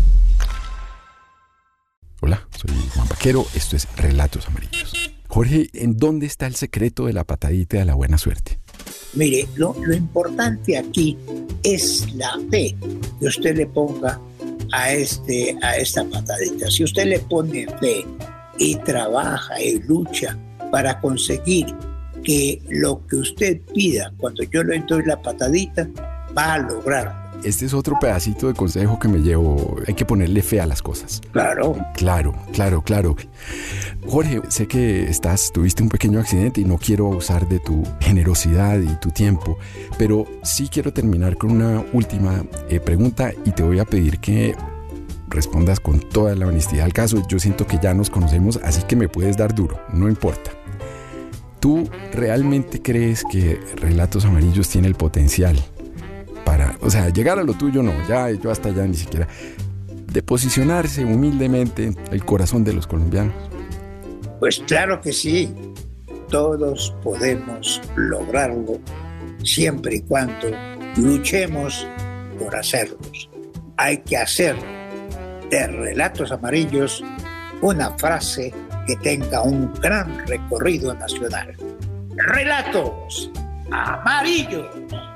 Hola, soy Juan Vaquero, esto es Relatos Amarillos. Jorge, ¿en dónde está el secreto de la patadita de la buena suerte? Mire, lo, lo importante aquí es la fe que usted le ponga a, este, a esta patadita. Si usted le pone fe y trabaja y lucha para conseguir que lo que usted pida, cuando yo le doy la patadita, va a lograrlo. Este es otro pedacito de consejo que me llevo. Hay que ponerle fe a las cosas. Claro. Claro, claro, claro. Jorge, sé que estás, tuviste un pequeño accidente y no quiero abusar de tu generosidad y tu tiempo, pero sí quiero terminar con una última eh, pregunta y te voy a pedir que respondas con toda la honestidad al caso. Yo siento que ya nos conocemos, así que me puedes dar duro, no importa. ¿Tú realmente crees que Relatos Amarillos tiene el potencial para, o sea, llegar a lo tuyo? No, ya yo hasta ya ni siquiera, de posicionarse humildemente en el corazón de los colombianos. Pues claro que sí, todos podemos lograrlo siempre y cuando luchemos por hacerlos. Hay que hacer de Relatos Amarillos una frase que tenga un gran recorrido nacional. Relatos Amarillos.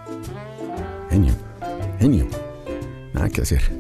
Genio, genio. Nada que hacer.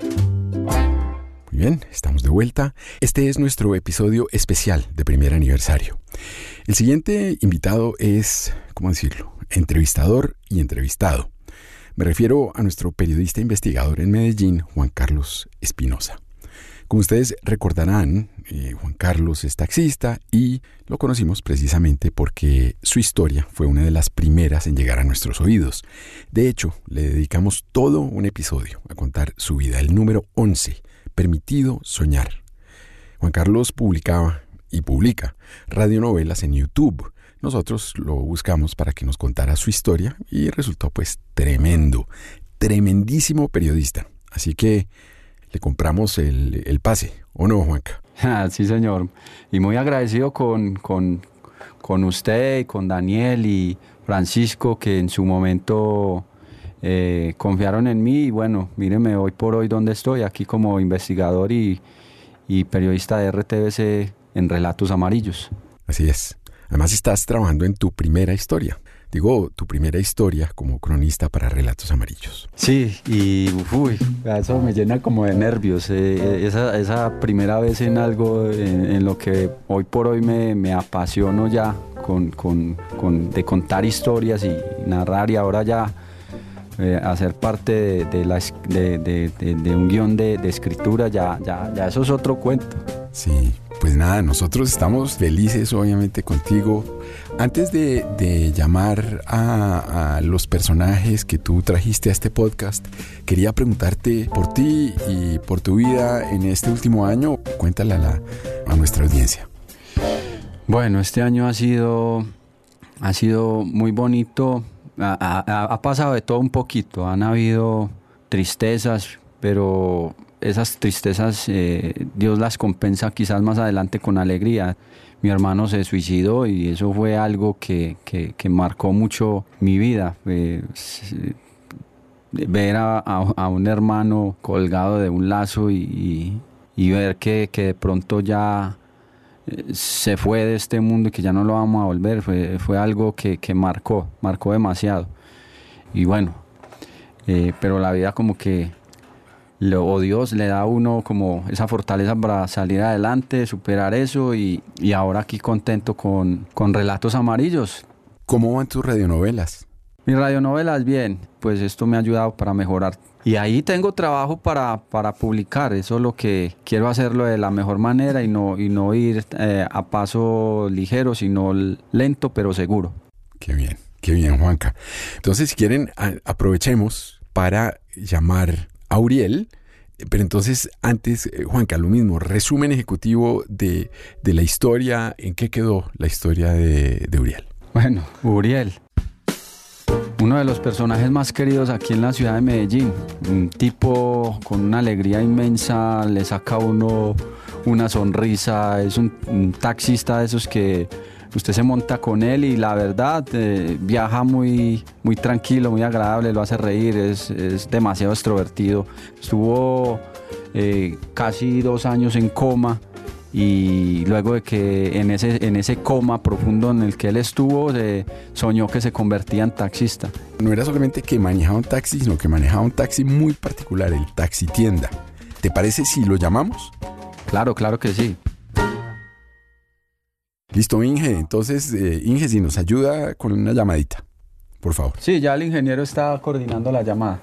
Muy bien, estamos de vuelta. Este es nuestro episodio especial de primer aniversario. El siguiente invitado es, ¿cómo decirlo?, entrevistador y entrevistado. Me refiero a nuestro periodista investigador en Medellín, Juan Carlos Espinosa. Como ustedes recordarán, eh, Juan Carlos es taxista y lo conocimos precisamente porque su historia fue una de las primeras en llegar a nuestros oídos. De hecho, le dedicamos todo un episodio a contar su vida, el número once, Permitido Soñar. Juan Carlos publicaba y publica radionovelas en YouTube. Nosotros lo buscamos para que nos contara su historia y resultó pues tremendo, tremendísimo periodista. Así que le compramos el, el pase, ¿o no, Juanca? Ah, sí, señor. Y muy agradecido con, con, con usted, con Daniel y Francisco, que en su momento eh, confiaron en mí. Y bueno, míreme hoy por hoy dónde estoy, aquí como investigador y, y periodista de R T V C en Relatos Amarillos. Así es. Además estás trabajando en tu primera historia. Digo, tu primera historia como cronista para Relatos Amarillos. Sí, y uy, eso me llena como de nervios. Eh, esa, esa primera vez en algo en, en lo que hoy por hoy me, me apasiono ya con, con, con, de contar historias y narrar, y ahora ya eh, hacer parte de, de, la, de, de, de, de un guión de, de escritura, ya, ya, ya eso es otro cuento. Sí, pues nada, nosotros estamos felices obviamente contigo. Antes de, de llamar a, a los personajes que tú trajiste a este podcast, quería preguntarte por ti y por tu vida en este último año. Cuéntale a, la, a nuestra audiencia. Bueno, este año ha sido, ha sido muy bonito. Ha, ha, ha pasado de todo un poquito. Han habido tristezas, pero esas tristezas eh, Dios las compensa quizás más adelante con alegría. Mi hermano se suicidó y eso fue algo que, que, que marcó mucho mi vida. Eh, ver a, a, a un hermano colgado de un lazo y, y, y ver que, que de pronto ya eh, se fue de este mundo y que ya no lo vamos a volver, fue, fue algo que, que marcó, marcó demasiado. Y bueno, eh, pero la vida como que Lo, o Dios le da a uno como esa fortaleza para salir adelante, superar eso, y, y ahora aquí contento con, con Relatos Amarillos. ¿Cómo van tus radionovelas? Mis radionovelas, bien, pues esto me ha ayudado para mejorar. Y ahí tengo trabajo para, para publicar, eso es lo que quiero hacerlo de la mejor manera y no, y no ir eh, a paso ligero, sino lento pero seguro. Qué bien, qué bien, Juanca. Entonces, si quieren, a, aprovechemos para llamar a Uriel, pero entonces antes, Juanca, lo mismo, resumen ejecutivo de, de la historia, ¿en qué quedó la historia de, de Uriel? Bueno, Uriel. Uno de los personajes más queridos aquí en la ciudad de Medellín. Un tipo con una alegría inmensa, le saca a uno una sonrisa, es un, un taxista de esos que usted se monta con él y la verdad eh, viaja muy, muy tranquilo, muy agradable, lo hace reír, es, es demasiado extrovertido. Estuvo eh, casi dos años en coma y luego de que en ese, en ese coma profundo en el que él estuvo, eh, soñó que se convertía en taxista. No era solamente que manejaba un taxi, sino que manejaba un taxi muy particular, el taxi tienda. ¿Te parece si lo llamamos? Claro, claro que sí. Listo, Inge. Entonces, eh, Inge, si nos ayuda con una llamadita, por favor. Sí, ya el ingeniero está coordinando la llamada.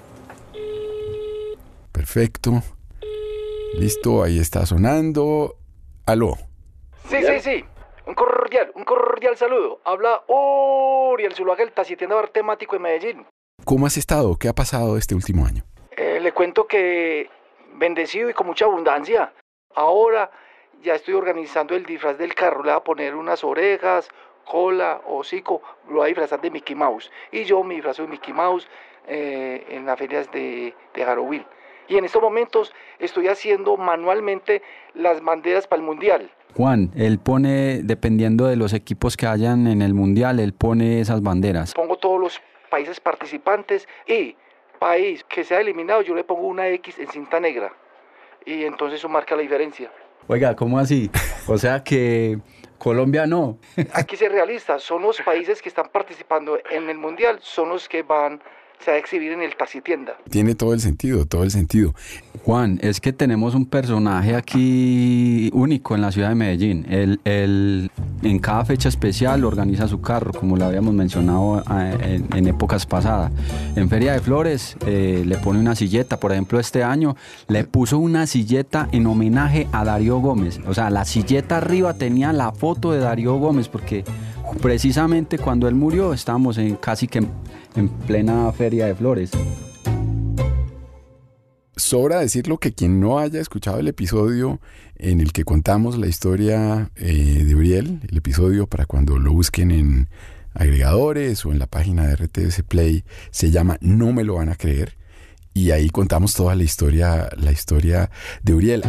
Perfecto. Listo, ahí está sonando. Aló. Sí, sí, sí. Un cordial, un cordial saludo. Habla Uriel Zuluaga, el taxitienda bar temático de Medellín. ¿Cómo has estado? ¿Qué ha pasado este último año? Eh, le cuento que bendecido y con mucha abundancia. Ahora ya estoy organizando el disfraz del carro. Le voy a poner unas orejas, cola, hocico. Lo voy a disfrazar de Mickey Mouse. Y yo me disfrazo de Mickey Mouse eh, en las ferias de, de Halloween. Y en estos momentos estoy haciendo manualmente las banderas para el Mundial. Juan, él pone, dependiendo de los equipos que hayan en el Mundial, él pone esas banderas. Pongo todos los países participantes y país que sea eliminado yo le pongo una X en cinta negra. Y entonces eso marca la diferencia. Oiga, ¿cómo así? O sea que Colombia no. Aquí se realista, son los países que están participando en el Mundial, son los que van se va a exhibir en el taxitienda. Tiene todo el sentido, todo el sentido. Juan, es que tenemos un personaje aquí único en la ciudad de Medellín. Él, él en cada fecha especial organiza su carro, como lo habíamos mencionado en, en épocas pasadas. En Feria de Flores eh, le pone una silleta. Por ejemplo, este año le puso una silleta en homenaje a Darío Gómez. O sea, la silleta arriba tenía la foto de Darío Gómez porque precisamente cuando él murió estábamos en, casi que en, en plena Feria de Flores. Sobra decirlo que quien no haya escuchado el episodio en el que contamos la historia eh, de Uriel, el episodio para cuando lo busquen en agregadores o en la página de R T S Play, se llama No me lo van a creer, y ahí contamos toda la historia, la historia de Uriel.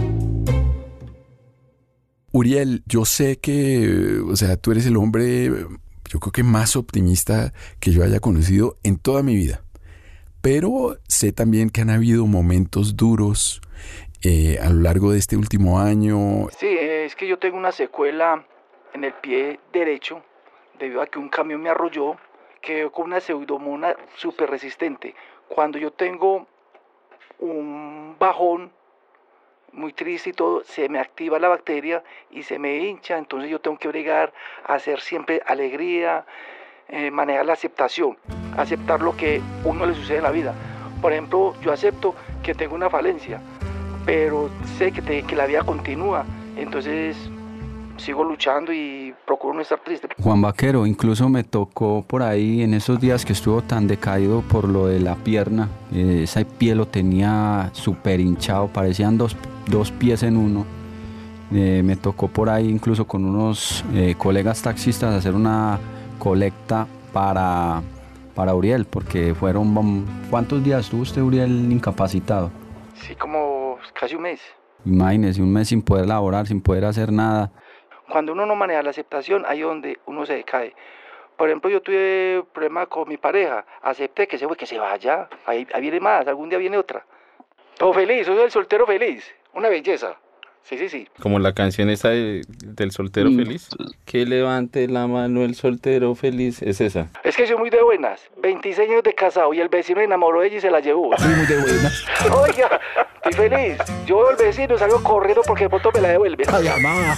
Uriel, yo sé que, o sea, tú eres el hombre, yo creo que más optimista que yo haya conocido en toda mi vida. Pero sé también que han habido momentos duros eh, a lo largo de este último año. Sí, es que yo tengo una secuela en el pie derecho debido a que un camión me arrolló, quedó con una pseudomonas súper resistente. Cuando yo tengo un bajón muy triste y todo, se me activa la bacteria y se me hincha, entonces yo tengo que bregar a hacer siempre alegría, eh, manejar la aceptación, aceptar lo que a uno le sucede en la vida. Por ejemplo, yo acepto que tengo una falencia, pero sé que, te, que la vida continúa, entonces sigo luchando y procuro no estar triste. Juan Vaquero, incluso me tocó por ahí en esos días que estuvo tan decaído por lo de la pierna, eh, ese pie lo tenía súper hinchado, parecían dos, dos pies en uno. Eh, me tocó por ahí incluso con unos eh, colegas taxistas hacer una colecta para, para Uriel, porque fueron, ¿cuántos días estuvo usted, Uriel, incapacitado? Sí, como casi un mes. Imagínese, un mes sin poder laborar, sin poder hacer nada. Cuando uno no maneja la aceptación, ahí es donde uno se decae. Por ejemplo, yo tuve problema con mi pareja, acepté que se, que se vaya, ahí, ahí viene más, algún día viene otra. Todo feliz, soy el soltero feliz, una belleza. Sí, sí, sí. Como la canción esa de, del soltero mm. feliz. Que levante la mano el soltero feliz, es esa. Es que soy muy de buenas, veintiséis años de casado y el vecino enamoró de ella y se la llevó. Soy muy de buenas. Oiga, estoy feliz. Yo veo al vecino, salgo corriendo porque de pronto me la devuelve. Ay, mamá.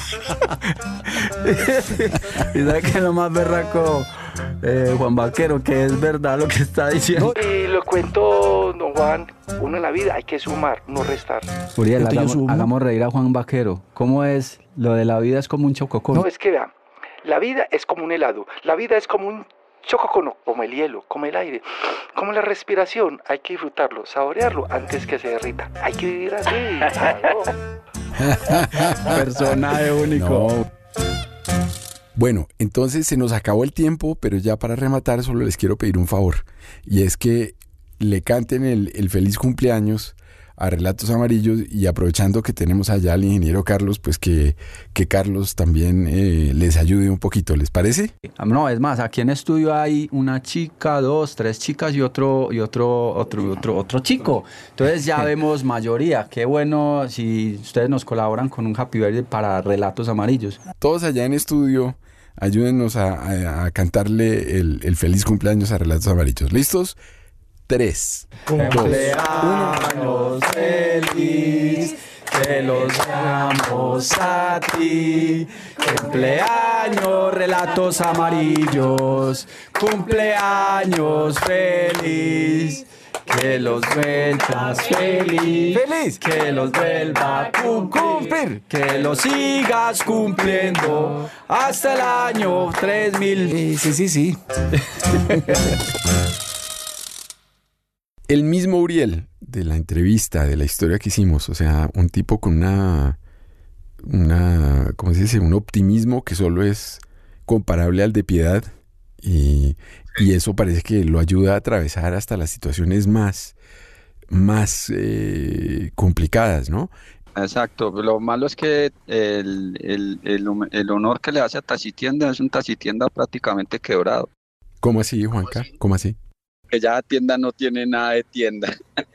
¿Y sabes qué es lo más berraco, eh, Juan Vaquero? Que es verdad lo que está diciendo. Y lo cuento, don Juan, uno en la vida hay que sumar, no restar. Uriel, hagamos, hagamos reír a Juan Vaquero. ¿Cómo es? Lo de la vida es como un chococón. No, es que vean, la vida es como un helado, la vida es como un chococono, como el hielo, como el aire, como la respiración. Hay que disfrutarlo, saborearlo antes que se derrita. Hay que vivir así. Claro. Personaje único. No. Bueno, entonces se nos acabó el tiempo, pero ya para rematar solo les quiero pedir un favor, y es que le canten el, el feliz cumpleaños a Relatos Amarillos, y aprovechando que tenemos allá al ingeniero Carlos, pues que, que Carlos también eh, les ayude un poquito, ¿les parece? No, es más, aquí en estudio hay una chica, dos, tres chicas y otro y otro otro otro otro chico. Entonces ya vemos mayoría. Qué bueno si ustedes nos colaboran con un Happy Birthday para Relatos Amarillos. Todos allá en estudio, ayúdennos a, a, a cantarle el, el feliz cumpleaños a Relatos Amarillos. ¿Listos? Tres, cumpleaños feliz, te los damos a ti. Cumpleaños Relatos Amarillos, cumpleaños feliz. Que los vuelvas feliz, feliz, que los vuelva a cumplir, que los sigas cumpliendo hasta el año tres mil. Sí, sí, sí. El mismo Uriel de la entrevista, de la historia que hicimos, o sea, un tipo con una, una, ¿cómo se dice? Un optimismo que solo es comparable al de Piedad, y, y eso parece que lo ayuda a atravesar hasta las situaciones más, más eh, complicadas, ¿no? Exacto, lo malo es que el, el, el, el honor que le hace a Tacitienda es un Tacitienda prácticamente quebrado. ¿Cómo así, Juanca? ¿Cómo así? Que ya tienda no tiene nada de tienda.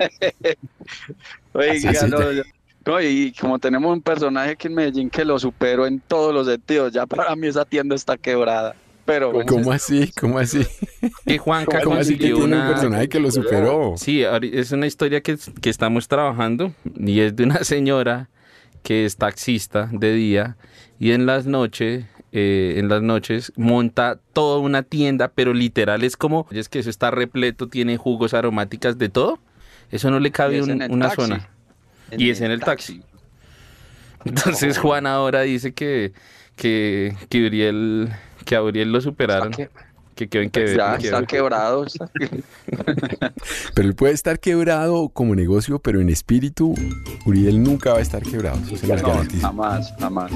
Oiga, sí, sí, no, ya. no, y como tenemos un personaje aquí en Medellín que lo superó en todos los sentidos, ya para mí esa tienda está quebrada. Pero bueno, ¿Cómo así? ¿Cómo así? Y Juanca ¿Cómo así que consiguió tiene una... un personaje que lo superó? Sí, es una historia que, que estamos trabajando, y es de una señora que es taxista de día y en las noches... Eh, en las noches monta toda una tienda, pero literal es como, es que eso está repleto, tiene jugos, aromáticas, de todo. Eso no le cabe un, una taxi. zona. En y es en el taxi. taxi. Entonces oh. Juan ahora dice que, que, que, Uriel, que a Uriel lo superaron. Que, que quedó en que ya está quebrado. Está... Pero él puede estar quebrado como negocio, pero en espíritu Uriel nunca va a estar quebrado. Eso se lo garantizo. Jamás, jamás.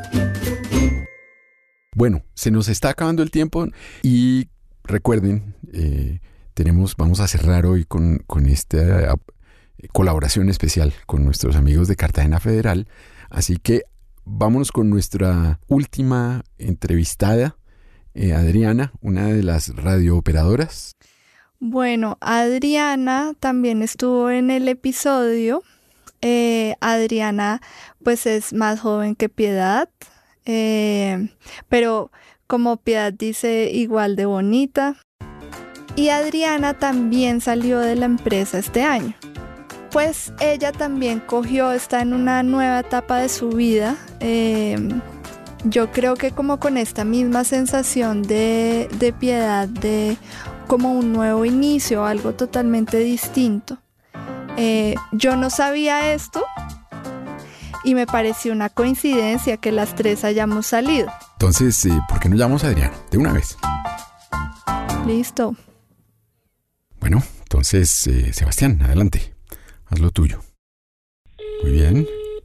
Bueno, se nos está acabando el tiempo y recuerden, eh, tenemos, vamos a cerrar hoy con, con esta eh, colaboración especial con nuestros amigos de Cartagena Federal. Así que vámonos con nuestra última entrevistada, eh, Adriana, una de las radiooperadoras. Bueno, Adriana también estuvo en el episodio. Eh, Adriana pues es más joven que Piedad. Eh, pero como Piedad dice, igual de bonita. Y Adriana también salió de la empresa este año. Pues ella también cogió, está en una nueva etapa de su vida. Eh, yo creo que como con esta misma sensación de, de Piedad, de como un nuevo inicio, algo totalmente distinto. Eh, yo no sabía esto. Y me pareció una coincidencia que las tres hayamos salido. Entonces, eh, ¿por qué no llamamos a Adriana? De una vez. Listo. Bueno, entonces, eh, Sebastián, adelante. Haz lo tuyo. Muy bien.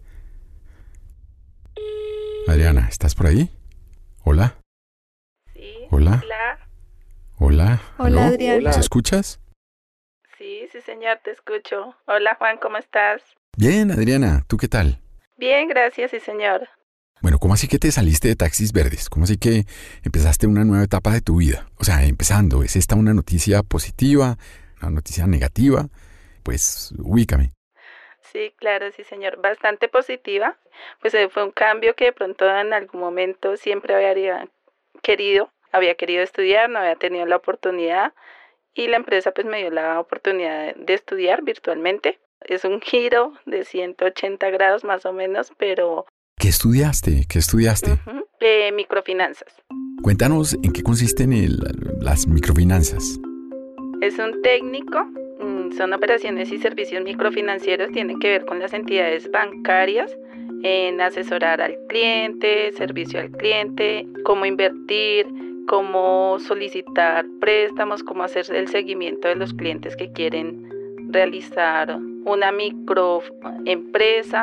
Adriana, ¿estás por ahí? Hola. Sí. Hola. Hola. Hola. Hola, Adriana. ¿Nos escuchas? Sí, sí, señor, te escucho. Hola, Juan, ¿cómo estás? Bien, Adriana, ¿tú qué tal? Bien, gracias, sí, señor. Bueno, ¿cómo así que te saliste de Taxis Verdes? ¿Cómo así que empezaste una nueva etapa de tu vida? O sea, empezando, ¿es esta una noticia positiva, una noticia negativa? Pues, ubícame. Sí, claro, sí, señor. Bastante positiva. Pues eh, fue un cambio que de pronto en algún momento siempre había querido, había querido estudiar, no había tenido la oportunidad. Y la empresa pues me dio la oportunidad de estudiar virtualmente. Es un giro de ciento ochenta grados más o menos, pero... ¿Qué estudiaste? ¿Qué estudiaste? Uh-huh. Eh, microfinanzas. Cuéntanos en qué consisten el, las microfinanzas. Es un técnico, son operaciones y servicios microfinancieros, tienen que ver con las entidades bancarias, en asesorar al cliente, servicio al cliente, cómo invertir, cómo solicitar préstamos, cómo hacer el seguimiento de los clientes que quieren realizar una microempresa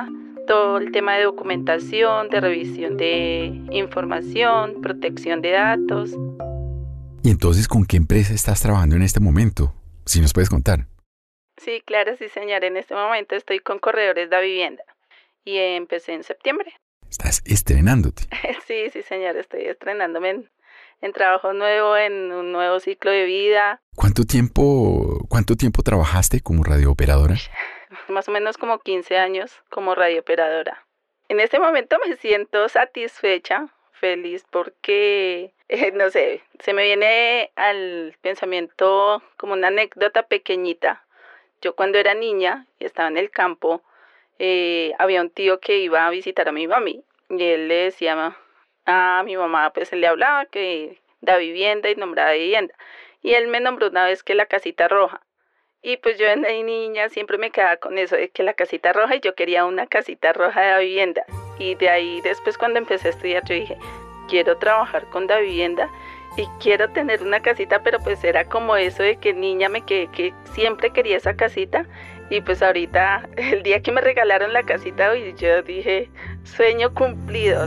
todo el tema de documentación, de revisión de información, protección de datos. ¿Y entonces con qué empresa estás trabajando en este momento? Si nos puedes contar. Sí, claro, sí, señor. En este momento estoy con Corredores de Vivienda y empecé en septiembre. Estás estrenándote. Sí, sí, señor, estoy estrenándome en, en trabajo nuevo, en un nuevo ciclo de vida. ¿Cuánto tiempo, cuánto tiempo trabajaste como radiooperadora? Más o menos como quince años como radiooperadora. En este momento me siento satisfecha, feliz, porque, eh, no sé, se me viene al pensamiento como una anécdota pequeñita. Yo cuando era niña y estaba en el campo, eh, había un tío que iba a visitar a mi mami y él le decía a mi mamá, pues él le hablaba que da vivienda y nombraba vivienda. Y él me nombró una vez que la casita roja. Y pues yo de niña siempre me quedaba con eso de que la casita roja, y yo quería una casita roja de vivienda. Y de ahí después cuando empecé a estudiar yo dije, quiero trabajar con da vivienda y quiero tener una casita, pero pues era como eso de que niña me quedé, que siempre quería esa casita. Y pues ahorita, el día que me regalaron la casita, y yo dije, sueño cumplido.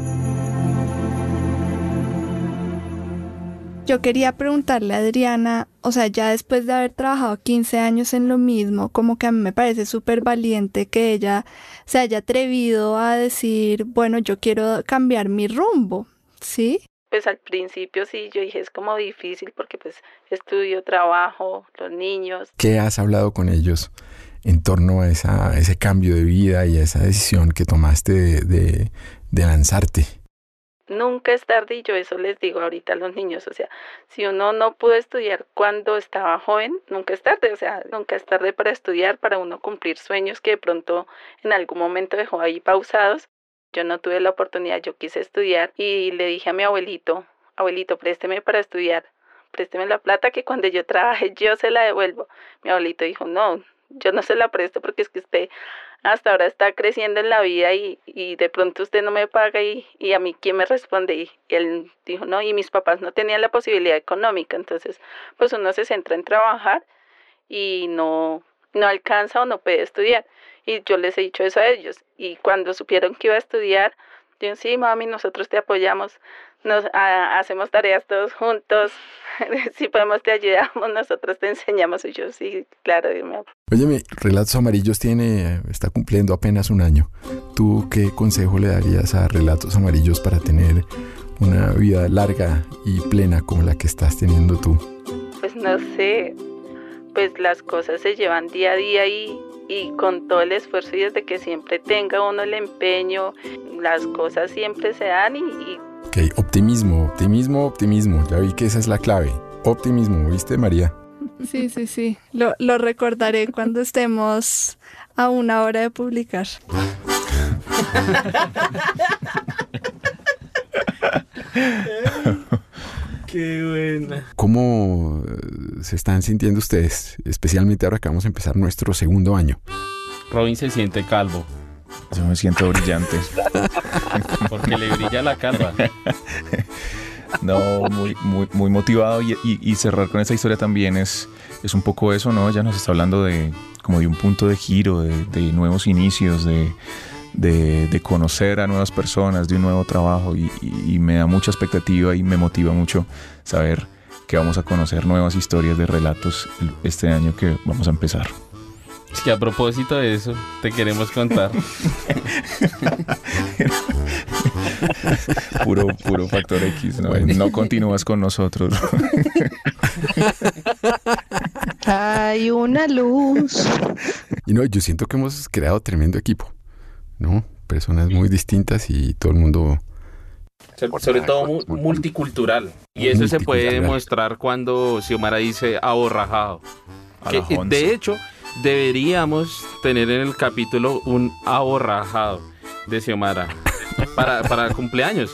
Yo quería preguntarle a Adriana, o sea, ya después de haber trabajado quince años en lo mismo, como que a mí me parece súper valiente que ella se haya atrevido a decir, bueno, yo quiero cambiar mi rumbo, ¿sí? Pues al principio sí, yo dije, es como difícil porque pues estudio, trabajo, los niños. ¿Qué has hablado con ellos en torno a, esa, a ese cambio de vida y a esa decisión que tomaste de, de, de lanzarte? Nunca es tarde, y yo eso les digo ahorita a los niños, o sea, si uno no pudo estudiar cuando estaba joven, nunca es tarde, o sea, nunca es tarde para estudiar, para uno cumplir sueños que de pronto en algún momento dejó ahí pausados. Yo no tuve la oportunidad, yo quise estudiar y le dije a mi abuelito, abuelito, présteme para estudiar, présteme la plata que cuando yo trabaje yo se la devuelvo. Mi abuelito dijo, no, yo no se la presto porque es que usted hasta ahora está creciendo en la vida y, y de pronto usted no me paga y, y a mí ¿quién me responde? Y, y él dijo, no, y mis papás no tenían la posibilidad económica, entonces pues uno se centra en trabajar y no, no alcanza o no puede estudiar. Y yo les he dicho eso a ellos, y cuando supieron que iba a estudiar, dijeron, sí, mami, nosotros te apoyamos, nos a, hacemos tareas todos juntos, si podemos te ayudamos, nosotros te enseñamos. Y yo, sí, claro, dime. Óyeme, Relatos Amarillos tiene, está cumpliendo apenas un año. ¿Tú qué consejo le darías a Relatos Amarillos para tener una vida larga y plena como la que estás teniendo tú? Pues no sé, pues las cosas se llevan día a día y, y con todo el esfuerzo, y desde que siempre tenga uno el empeño, las cosas siempre se dan y... y Ok, optimismo, optimismo, optimismo. Ya vi que esa es la clave. Optimismo, ¿viste, María? Sí, sí, sí. Lo, lo recordaré cuando estemos a una hora de publicar. Qué buena. ¿Cómo se están sintiendo ustedes? Especialmente ahora que vamos a empezar nuestro segundo año. Robin se siente calvo. Yo me siento brillante. Porque le brilla la calva. No, muy, muy, muy motivado y, y, y cerrar con esta historia también es, es un poco eso, ¿no? Ella nos está hablando de como de un punto de giro, de, de nuevos inicios, de, de, de conocer a nuevas personas, de un nuevo trabajo y, y, y me da mucha expectativa y me motiva mucho saber que vamos a conocer nuevas historias de relatos este año que vamos a empezar. Es que a propósito de eso, te queremos contar. Puro, puro factor X, ¿no? No continúas con nosotros. Hay una luz. Y no, yo siento que hemos creado tremendo equipo, ¿no? Personas muy distintas y todo el mundo... Sobre todo mu- multicultural. Y eso se puede demostrar cuando Xiomara dice aborrajado. Que, de hecho... Deberíamos tener en el capítulo un aborrajado de Xiomara para, para cumpleaños.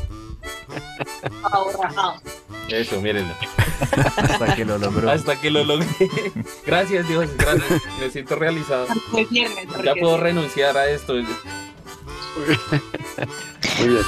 Aborrajado. Eso, mírenlo. Hasta que lo logró. Hasta que lo logré. Gracias, Dios, gracias. Me siento realizado. Es viernes, ya puedo renunciar a esto. Muy bien.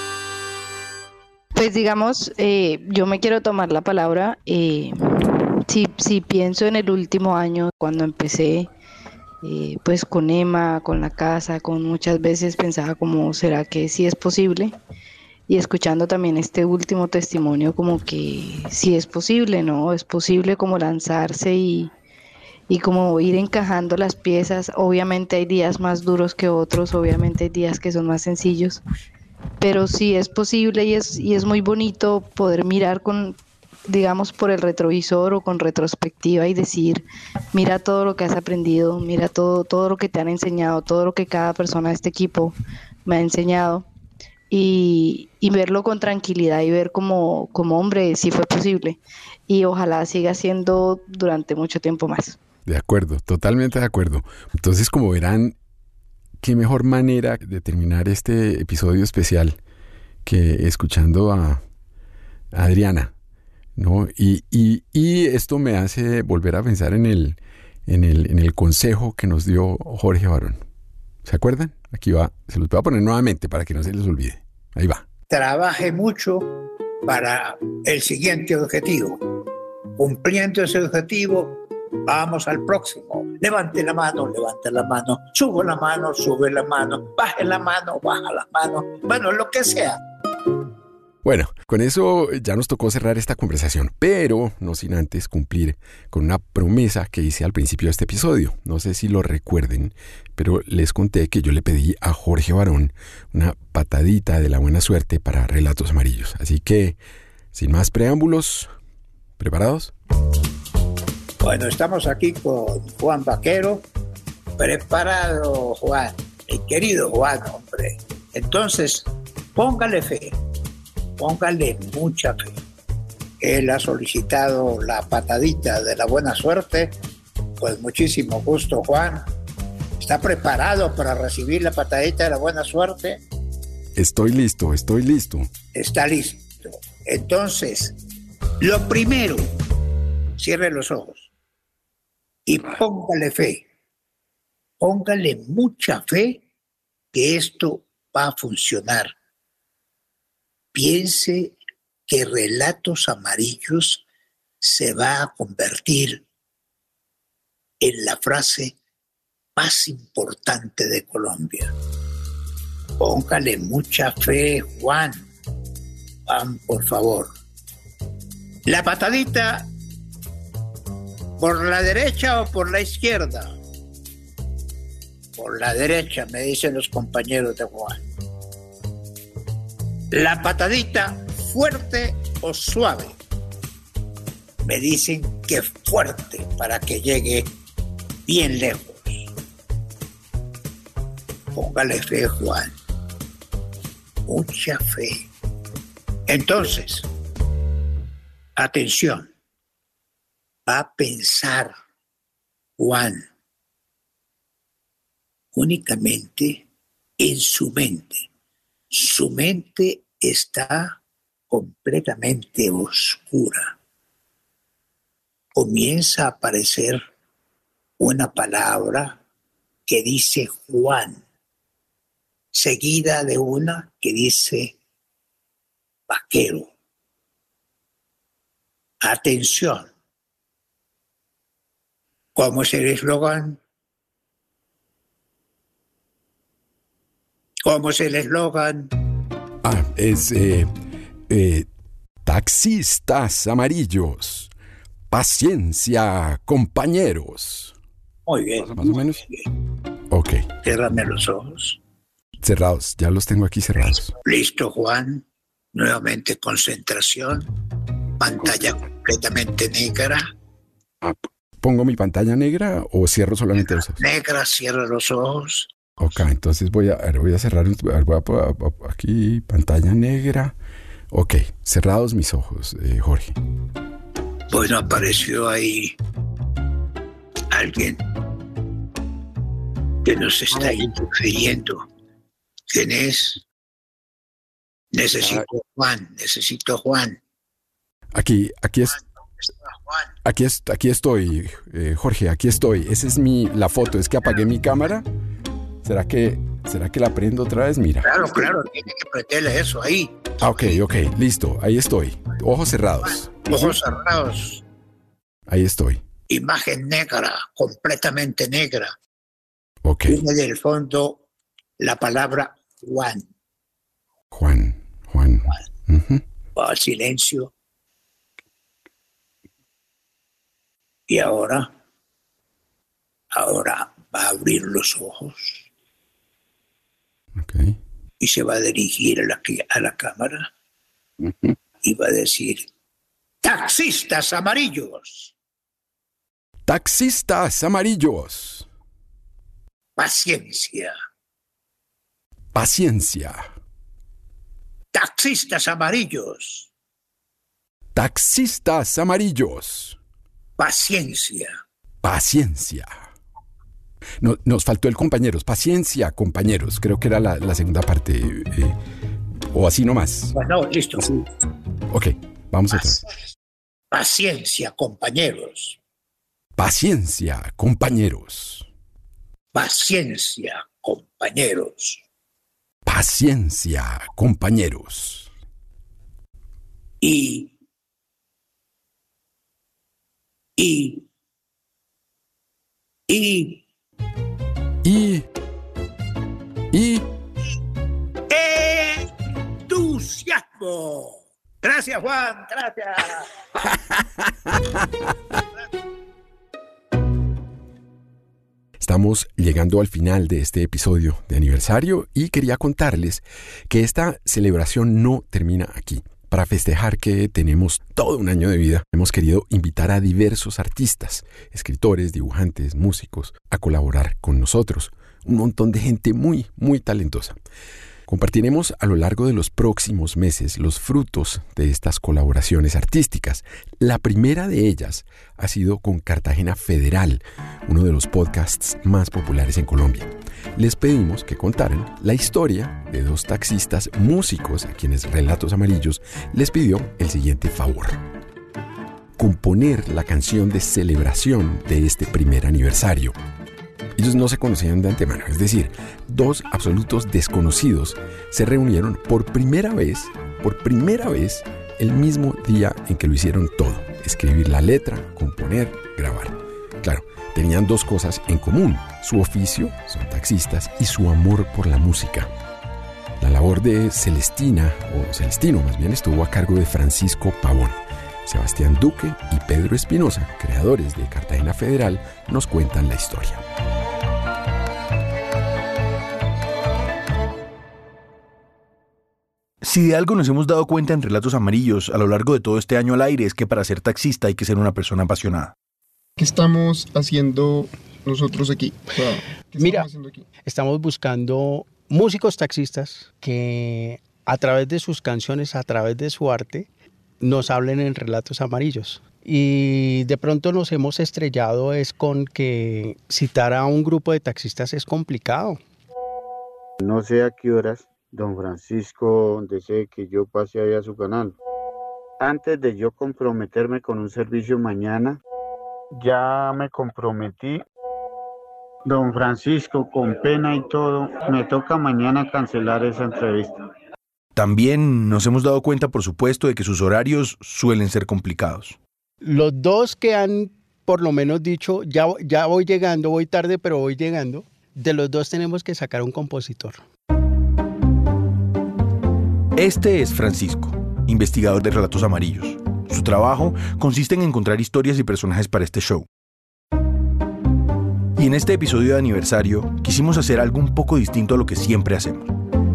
Pues digamos, eh, yo me quiero tomar la palabra. Eh, si, si pienso en el último año, cuando empecé eh, pues con Emma, con la casa, con muchas veces pensaba como, ¿será que sí es posible? Y escuchando también este último testimonio, como que sí es posible, ¿no? Es posible como lanzarse y, y como ir encajando las piezas. Obviamente hay días más duros que otros, obviamente hay días que son más sencillos, pero sí es posible y es, y es muy bonito poder mirar con, digamos, por el retrovisor o con retrospectiva y decir, mira todo lo que has aprendido, mira todo, todo lo que te han enseñado, todo lo que cada persona de este equipo me ha enseñado. Y, y verlo con tranquilidad y ver como, como hombre, sí fue posible. Y ojalá siga siendo durante mucho tiempo más. De acuerdo, totalmente de acuerdo. Entonces, como verán, qué mejor manera de terminar este episodio especial que escuchando a, a Adriana, ¿no? Y, y, y esto me hace volver a pensar en el, en el, en el consejo que nos dio Jorge Barón. ¿Se acuerdan? Aquí va, se los voy a poner nuevamente para que no se les olvide. Ahí va. Trabaje mucho para el siguiente objetivo. Cumpliendo ese objetivo, vamos al próximo. Levante la mano, levante la mano. Sube la mano, sube la mano. Baje la mano, baja la mano. Bueno, lo que sea. Bueno, con eso ya nos tocó cerrar esta conversación, pero no sin antes cumplir con una promesa que hice al principio de este episodio. No sé si lo recuerden, pero les conté que yo le pedí a Jorge Barón una patadita de la buena suerte para Relatos Amarillos. Así que, sin más preámbulos, ¿preparados? Bueno, estamos aquí con Juan Vaquero. Preparado, Juan. Mi querido Juan, hombre. Entonces, póngale fe. Póngale mucha fe. Él ha solicitado la patadita de la buena suerte. Pues muchísimo gusto, Juan. ¿Está preparado para recibir la patadita de la buena suerte? Estoy listo, estoy listo. Está listo. Entonces, lo primero, cierre los ojos y póngale fe. Póngale mucha fe que esto va a funcionar. Piense que Relatos Amarillos se va a convertir en la frase más importante de Colombia. Póngale mucha fe, Juan. Juan, por favor. La patadita, ¿por la derecha o por la izquierda? Por la derecha, me dicen los compañeros de Juan. La patadita, ¿fuerte o suave? Me dicen que fuerte para que llegue bien lejos. Póngale fe, Juan. Mucha fe. Entonces, atención. Va a pensar, Juan, únicamente en su mente. Su mente está completamente oscura. Comienza a aparecer una palabra que dice Juan, seguida de una que dice Vaquero. Atención. ¿Cómo es el eslogan? ¿Cómo es el eslogan? Ah, es eh, eh, taxistas amarillos. Paciencia, compañeros. Muy bien. Más o menos. Ok. Ciérrame los ojos. Cerrados, ya los tengo aquí cerrados. Listo, Juan. Nuevamente concentración. Pantalla completamente negra. Ah, ¿pongo mi pantalla negra o cierro solamente los ojos? Negra, cierra los ojos. Ok, entonces voy a, a ver, voy a cerrar, voy a, a, a, aquí, pantalla negra. Ok, cerrados mis ojos, eh, Jorge. Bueno, apareció ahí alguien que nos está interfiriendo. ¿Quién es? Necesito Juan, necesito Juan. Aquí, aquí es. Aquí, es, aquí estoy, eh, Jorge, aquí estoy. Esa es mi, la foto, es que apagué mi cámara. ¿Será que, ¿Será que la prendo otra vez? Mira. Claro, claro, tiene que prenderle eso ahí. Ah, ok, ok, listo, ahí estoy. Ojos cerrados. Ojos cerrados. Ahí estoy. Imagen negra, completamente negra. Okay. Viene del fondo la palabra Juan. Juan, Juan. Juan. Uh-huh. Va al silencio. Y ahora, ahora va a abrir los ojos. Okay. Y se va a dirigir a la, a la cámara. Uh-huh. Y va a decir, taxistas amarillos. Taxistas amarillos. Paciencia. Paciencia. Taxistas amarillos. Taxistas amarillos. Paciencia. Paciencia. No, nos faltó el compañeros. Paciencia, compañeros. Creo que era la, la segunda parte. Eh, o así nomás. Bueno, listo. Sí. Ok, vamos a ver. Paciencia, compañeros. Paciencia, compañeros. Paciencia, compañeros. Paciencia, compañeros. Y... Y... Y... Y... Y... ¡Entusiasmo! Gracias, Juan, gracias. Estamos llegando al final de este episodio de aniversario y quería contarles que esta celebración no termina aquí. Para festejar que tenemos todo un año de vida, hemos querido invitar a diversos artistas, escritores, dibujantes, músicos, a colaborar con nosotros. Un montón de gente muy, muy talentosa. Compartiremos a lo largo de los próximos meses los frutos de estas colaboraciones artísticas. La primera de ellas ha sido con Cartagena Federal, uno de los podcasts más populares en Colombia. Les pedimos que contaran la historia de dos taxistas músicos a quienes Relatos Amarillos les pidió el siguiente favor: componer la canción de celebración de este primer aniversario. Ellos no se conocían de antemano, es decir, dos absolutos desconocidos se reunieron por primera vez, por primera vez, el mismo día en que lo hicieron todo: escribir la letra, componer, grabar. Claro, tenían dos cosas en común: su oficio, son taxistas, y su amor por la música. La labor de Celestina, o Celestino más bien, estuvo a cargo de Francisco Pavón. Sebastián Duque y Pedro Espinosa, creadores de Cartagena Federal, nos cuentan la historia. Si de algo nos hemos dado cuenta en Relatos Amarillos a lo largo de todo este año al aire es que para ser taxista hay que ser una persona apasionada. ¿Qué estamos haciendo nosotros aquí? ¿Qué Mira, haciendo aquí? Estamos buscando músicos taxistas que a través de sus canciones, a través de su arte, nos hablen en Relatos Amarillos. Y de pronto nos hemos estrellado es con que citar a un grupo de taxistas es complicado. No sé a qué horas don Francisco desee que yo pase ahí a su canal. Antes de yo comprometerme con un servicio mañana, ya me comprometí. Don Francisco, con pena y todo, me toca mañana cancelar esa entrevista. También nos hemos dado cuenta, por supuesto, de que sus horarios suelen ser complicados. Los dos que han por lo menos dicho, ya, ya voy llegando, voy tarde, pero voy llegando, de los dos tenemos que sacar un compositor. Este es Francisco, investigador de Relatos Amarillos. Su trabajo consiste en encontrar historias y personajes para este show. Y en este episodio de aniversario quisimos hacer algo un poco distinto a lo que siempre hacemos.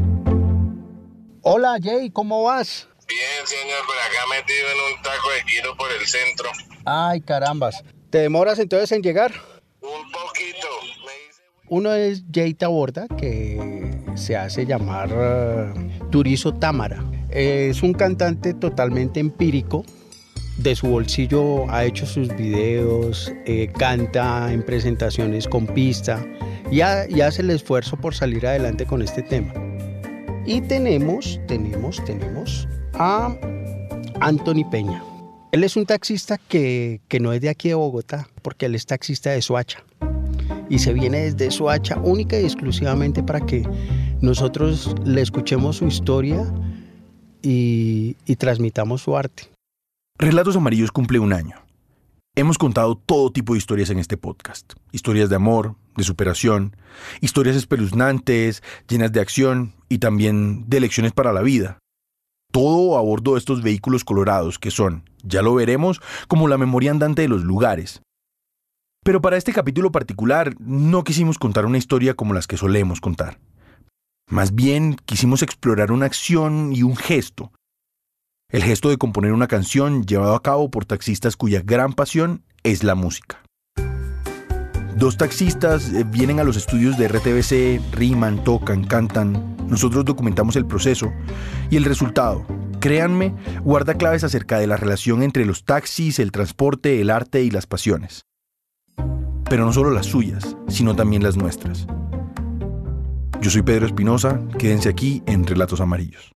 Hola Jay, ¿cómo vas? Bien, señor, por acá metido en un taco de kilo por el centro. Ay, carambas. ¿Te demoras entonces en llegar? Un poquito. Uno es Jay Taborda, que se hace llamar uh, Turizo Támara. Es un cantante totalmente empírico. De su bolsillo ha hecho sus videos, eh, canta en presentaciones con pista y, ha, y hace el esfuerzo por salir adelante con este tema. Y tenemos, tenemos, tenemos a Anthony Peña. Él es un taxista que, que no es de aquí de Bogotá, porque él es taxista de Soacha. Y se viene desde Soacha única y exclusivamente para que nosotros le escuchemos su historia y, y transmitamos su arte. Relatos Amarillos cumple un año. Hemos contado todo tipo de historias en este podcast. Historias de amor, de superación, historias espeluznantes, llenas de acción y también de lecciones para la vida. Todo a bordo de estos vehículos colorados que son, ya lo veremos, como la memoria andante de los lugares. Pero para este capítulo particular no quisimos contar una historia como las que solemos contar. Más bien quisimos explorar una acción y un gesto. El gesto de componer una canción llevado a cabo por taxistas cuya gran pasión es la música. Dos taxistas vienen a los estudios de R T V C, riman, tocan, cantan. Nosotros documentamos el proceso y el resultado, créanme, guarda claves acerca de la relación entre los taxis, el transporte, el arte y las pasiones. Pero no solo las suyas, sino también las nuestras. Yo soy Pedro Espinosa, quédense aquí en Relatos Amarillos.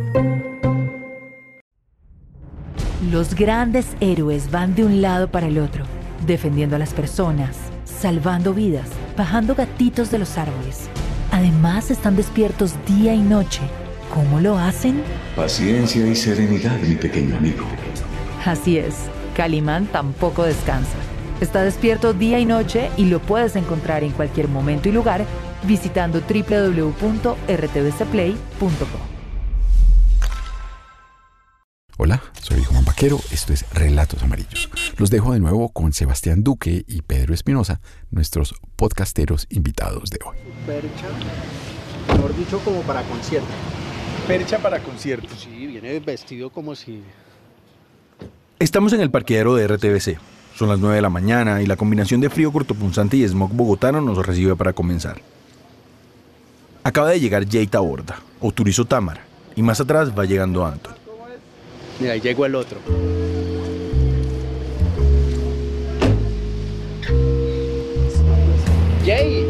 Los grandes héroes van de un lado para el otro, defendiendo a las personas, salvando vidas, bajando gatitos de los árboles. Además están despiertos día y noche. ¿Cómo lo hacen? Paciencia y serenidad, mi pequeño amigo. Así es, Calimán tampoco descansa. Está despierto día y noche y lo puedes encontrar en cualquier momento y lugar visitando doble u doble u doble u punto r t v c play punto com. Hola, soy Juan Vaquero, esto es Relatos Amarillos. Los dejo de nuevo con Sebastián Duque y Pedro Espinosa, nuestros podcasteros invitados de hoy. Percha, mejor dicho, como para concierto. Percha para concierto. Sí, viene vestido como si... Estamos en el parqueadero de R T V C. Son las nueve de la mañana y la combinación de frío cortopunzante y smog bogotano nos recibe para comenzar. Acaba de llegar Jay Taborda, o Turizo Támara, y más atrás va llegando Anthony. Mira, ahí llegó el otro. Jay.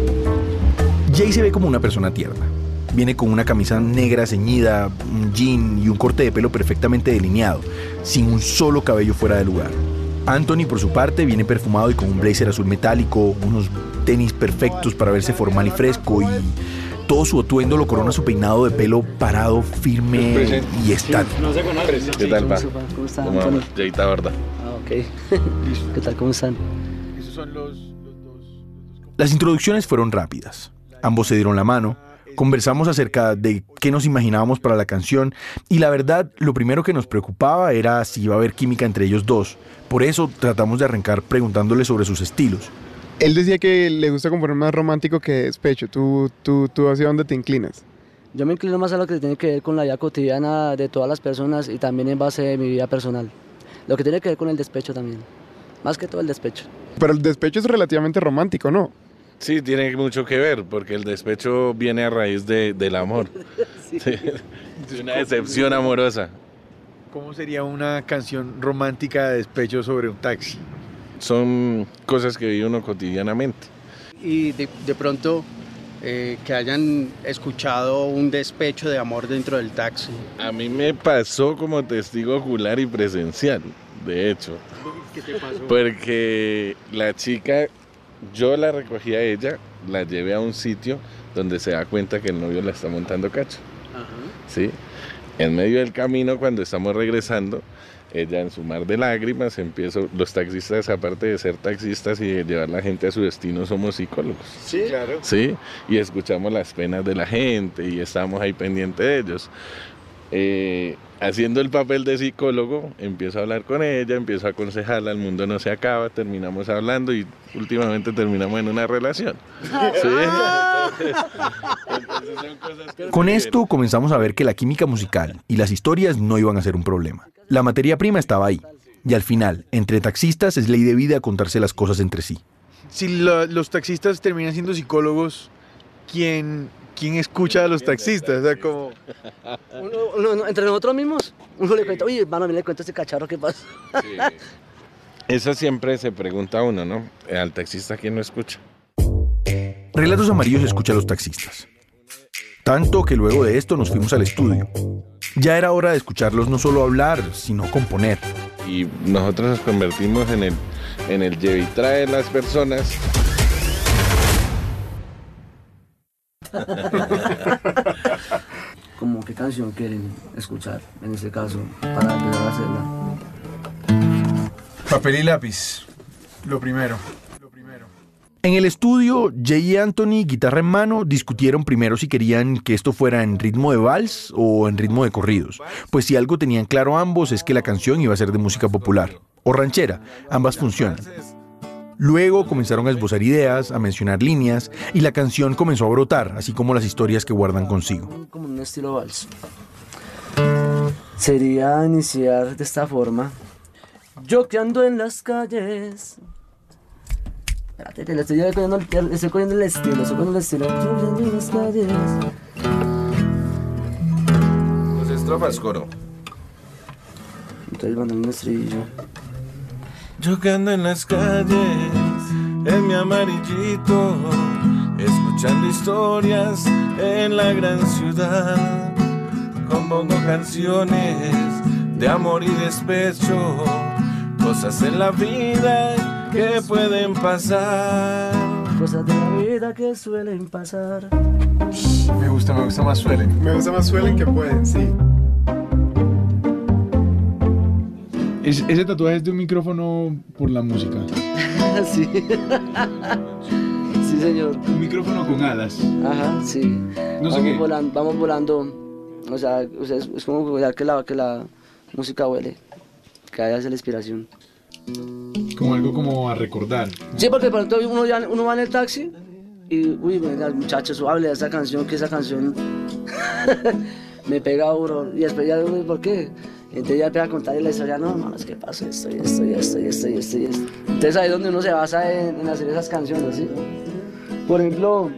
Jay se ve como una persona tierna. Viene con una camisa negra ceñida, un jean y un corte de pelo perfectamente delineado, sin un solo cabello fuera de lugar. Anthony, por su parte, viene perfumado y con un blazer azul metálico, unos tenis perfectos para verse formal y fresco, y todo su atuendo lo corona su peinado de pelo parado, firme y estático. No se conoce. ¿Qué tal, pa? ¿Cómo están? ¿Cómo vamos? Jay Taborda. Ah, ok. ¿Qué tal? ¿Cómo están? Esos son los, los dos. Las introducciones fueron rápidas. Ambos se dieron la mano. Conversamos acerca de qué nos imaginábamos para la canción y la verdad, lo primero que nos preocupaba era si iba a haber química entre ellos dos. Por eso tratamos de arrancar preguntándole sobre sus estilos. Él decía que le gusta componer más romántico que despecho. ¿Tú, tú, tú hacia dónde te inclinas? Yo me inclino más a lo que tiene que ver con la vida cotidiana de todas las personas y también en base de mi vida personal. Lo que tiene que ver con el despecho también. Más que todo el despecho. Pero el despecho es relativamente romántico, ¿no? Sí, tiene mucho que ver, porque el despecho viene a raíz de, del amor. Sí. Sí. De una decepción amorosa. ¿Cómo sería una canción romántica de despecho sobre un taxi? Son cosas que vive uno cotidianamente. Y de, de pronto eh, que hayan escuchado un despecho de amor dentro del taxi. A mí me pasó como testigo ocular y presencial, de hecho. ¿Qué te pasó? Porque la chica, yo la recogí a ella, la llevé a un sitio donde se da cuenta que el novio la está montando cacho. Ajá. ¿Sí? En medio del camino, cuando estamos regresando, ella en su mar de lágrimas empieza, los taxistas, aparte de ser taxistas y de llevar a la gente a su destino, somos psicólogos. Sí, claro. Sí, y escuchamos las penas de la gente y estamos ahí pendientes de ellos. Eh, haciendo el papel de psicólogo, empiezo a hablar con ella, empiezo a aconsejarla, el mundo no se acaba, terminamos hablando y últimamente terminamos en una relación. ¿Sí? Entonces, entonces son cosas que con esto comenzamos a ver que la química musical y las historias no iban a ser un problema. La materia prima estaba ahí. Y al final, entre taxistas es ley de vida contarse las cosas entre sí. Si lo, los taxistas terminan siendo psicólogos, ¿quién, quién escucha a los taxistas? O sea, como... Uno, uno, uno, entre nosotros mismos, uno le cuenta, oye, hermano, a mí le cuento a este cacharro, ¿qué pasa? Sí. Eso siempre se pregunta uno, ¿no? Al taxista, ¿quién no escucha? Relatos Amarillos escucha a los taxistas. Tanto que luego de esto nos fuimos al estudio. Ya era hora de escucharlos no solo hablar, sino componer. Y nosotros nos convertimos en el, en el lleve y trae de las personas. ¿Cómo qué canción quieren escuchar en este caso para empezar a hacerla? Papel y lápiz. Lo primero. En el estudio, Jay y Anthony, guitarra en mano, discutieron primero si querían que esto fuera en ritmo de vals o en ritmo de corridos. Pues si algo tenían claro ambos es que la canción iba a ser de música popular o ranchera, ambas funcionan. Luego comenzaron a esbozar ideas, a mencionar líneas, y la canción comenzó a brotar, así como las historias que guardan consigo. Como un estilo vals. Sería iniciar de esta forma. Yo que ando en las calles. Espérate, que le estoy cogiendo, le estoy cogiendo el estilo, estoy cogiendo el estilo. Yo que ando en las calles. Dos estrofas, coro. Entonces mandando un estribillo. Yo que ando en las calles, en mi amarillito, escuchando historias en la gran ciudad. Compongo canciones de amor y despecho, cosas en la vida que pueden pasar. Cosas de la vida que suelen pasar. Me gusta, me gusta más suelen. Me gusta más suelen que pueden, sí. Es, ese tatuaje es de un micrófono por la música. Sí. Sí, señor. Un micrófono con alas. Ajá, sí. No sé vamos qué. Volando, vamos volando. O sea, o sea es, es como ya que la, que la música huele. Que haya la inspiración. Como algo como a recordar. Sí, porque por ejemplo uno, ya, uno va en el taxi y, uy, venga, muchacho, suave de esa canción, que esa canción me pega duro. Y después ya, ¿por qué? Entonces ya empieza a contar la historia, no, hermano, es que pasó esto y esto y esto y esto y esto y esto. Entonces ahí es donde uno se basa en, en hacer esas canciones, ¿sí? Por ejemplo,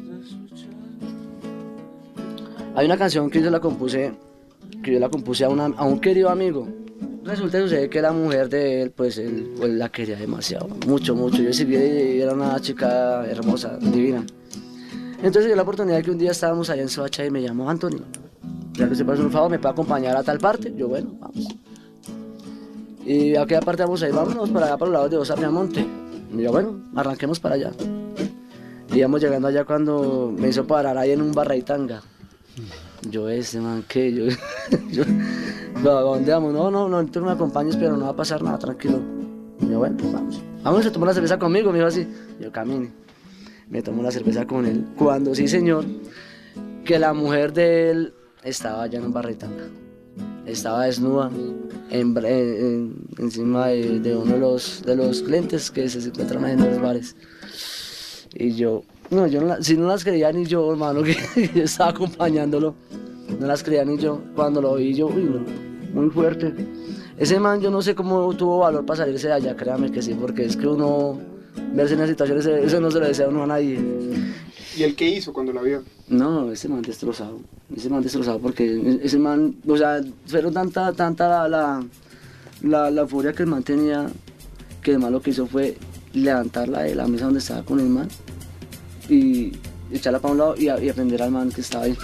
hay una canción que yo la compuse, que yo la compuse a, una, a un querido amigo. Resulta que sucede que la mujer de él, pues él, él la quería demasiado, mucho, mucho. Yo sí vi, era una chica hermosa, divina. Entonces yo la oportunidad que un día estábamos allá en Soacha y me llamó Anthony. Ya que se pasa un favor, ¿me puede acompañar a tal parte? Yo, bueno, vamos. ¿Y a qué parte vamos a ir? Vámonos para allá, para los lados de Osapiamonte. Y yo, bueno, arranquemos para allá. Y íbamos llegando allá cuando me hizo parar ahí en un barraitanga. Yo, ese man, ¿qué? Yo, yo, ¿a dónde vamos? No, no, no, tú me acompañes, pero no va a pasar nada, tranquilo. Y yo, bueno, vamos. Vamos, se tomó la cerveza conmigo, me dijo así. Yo, camine. Me tomó la cerveza con él. Cuando, sí, señor, que la mujer de él estaba allá en un barraitanga. Estaba desnuda en, en, en, encima de, de uno de los, de los clientes que se encuentran ahí en los bares. Y yo, no, yo no la, si no las creía ni yo, hermano, que yo estaba acompañándolo. No las creía ni yo. Cuando lo vi yo, uy, no, muy fuerte. Ese man, yo no sé cómo tuvo valor para salirse de allá, créame que sí, porque es que uno, verse en las situaciones, eso no se lo desea uno a nadie. ¿Y el qué hizo cuando la vio? No, ese man destrozado, ese man destrozado porque ese man, o sea, fueron tanta, tanta la, la, la, la furia que el man tenía, que el man lo que hizo fue levantarla de la mesa donde estaba con el man y echarla para un lado y, y aprender al man que estaba ahí.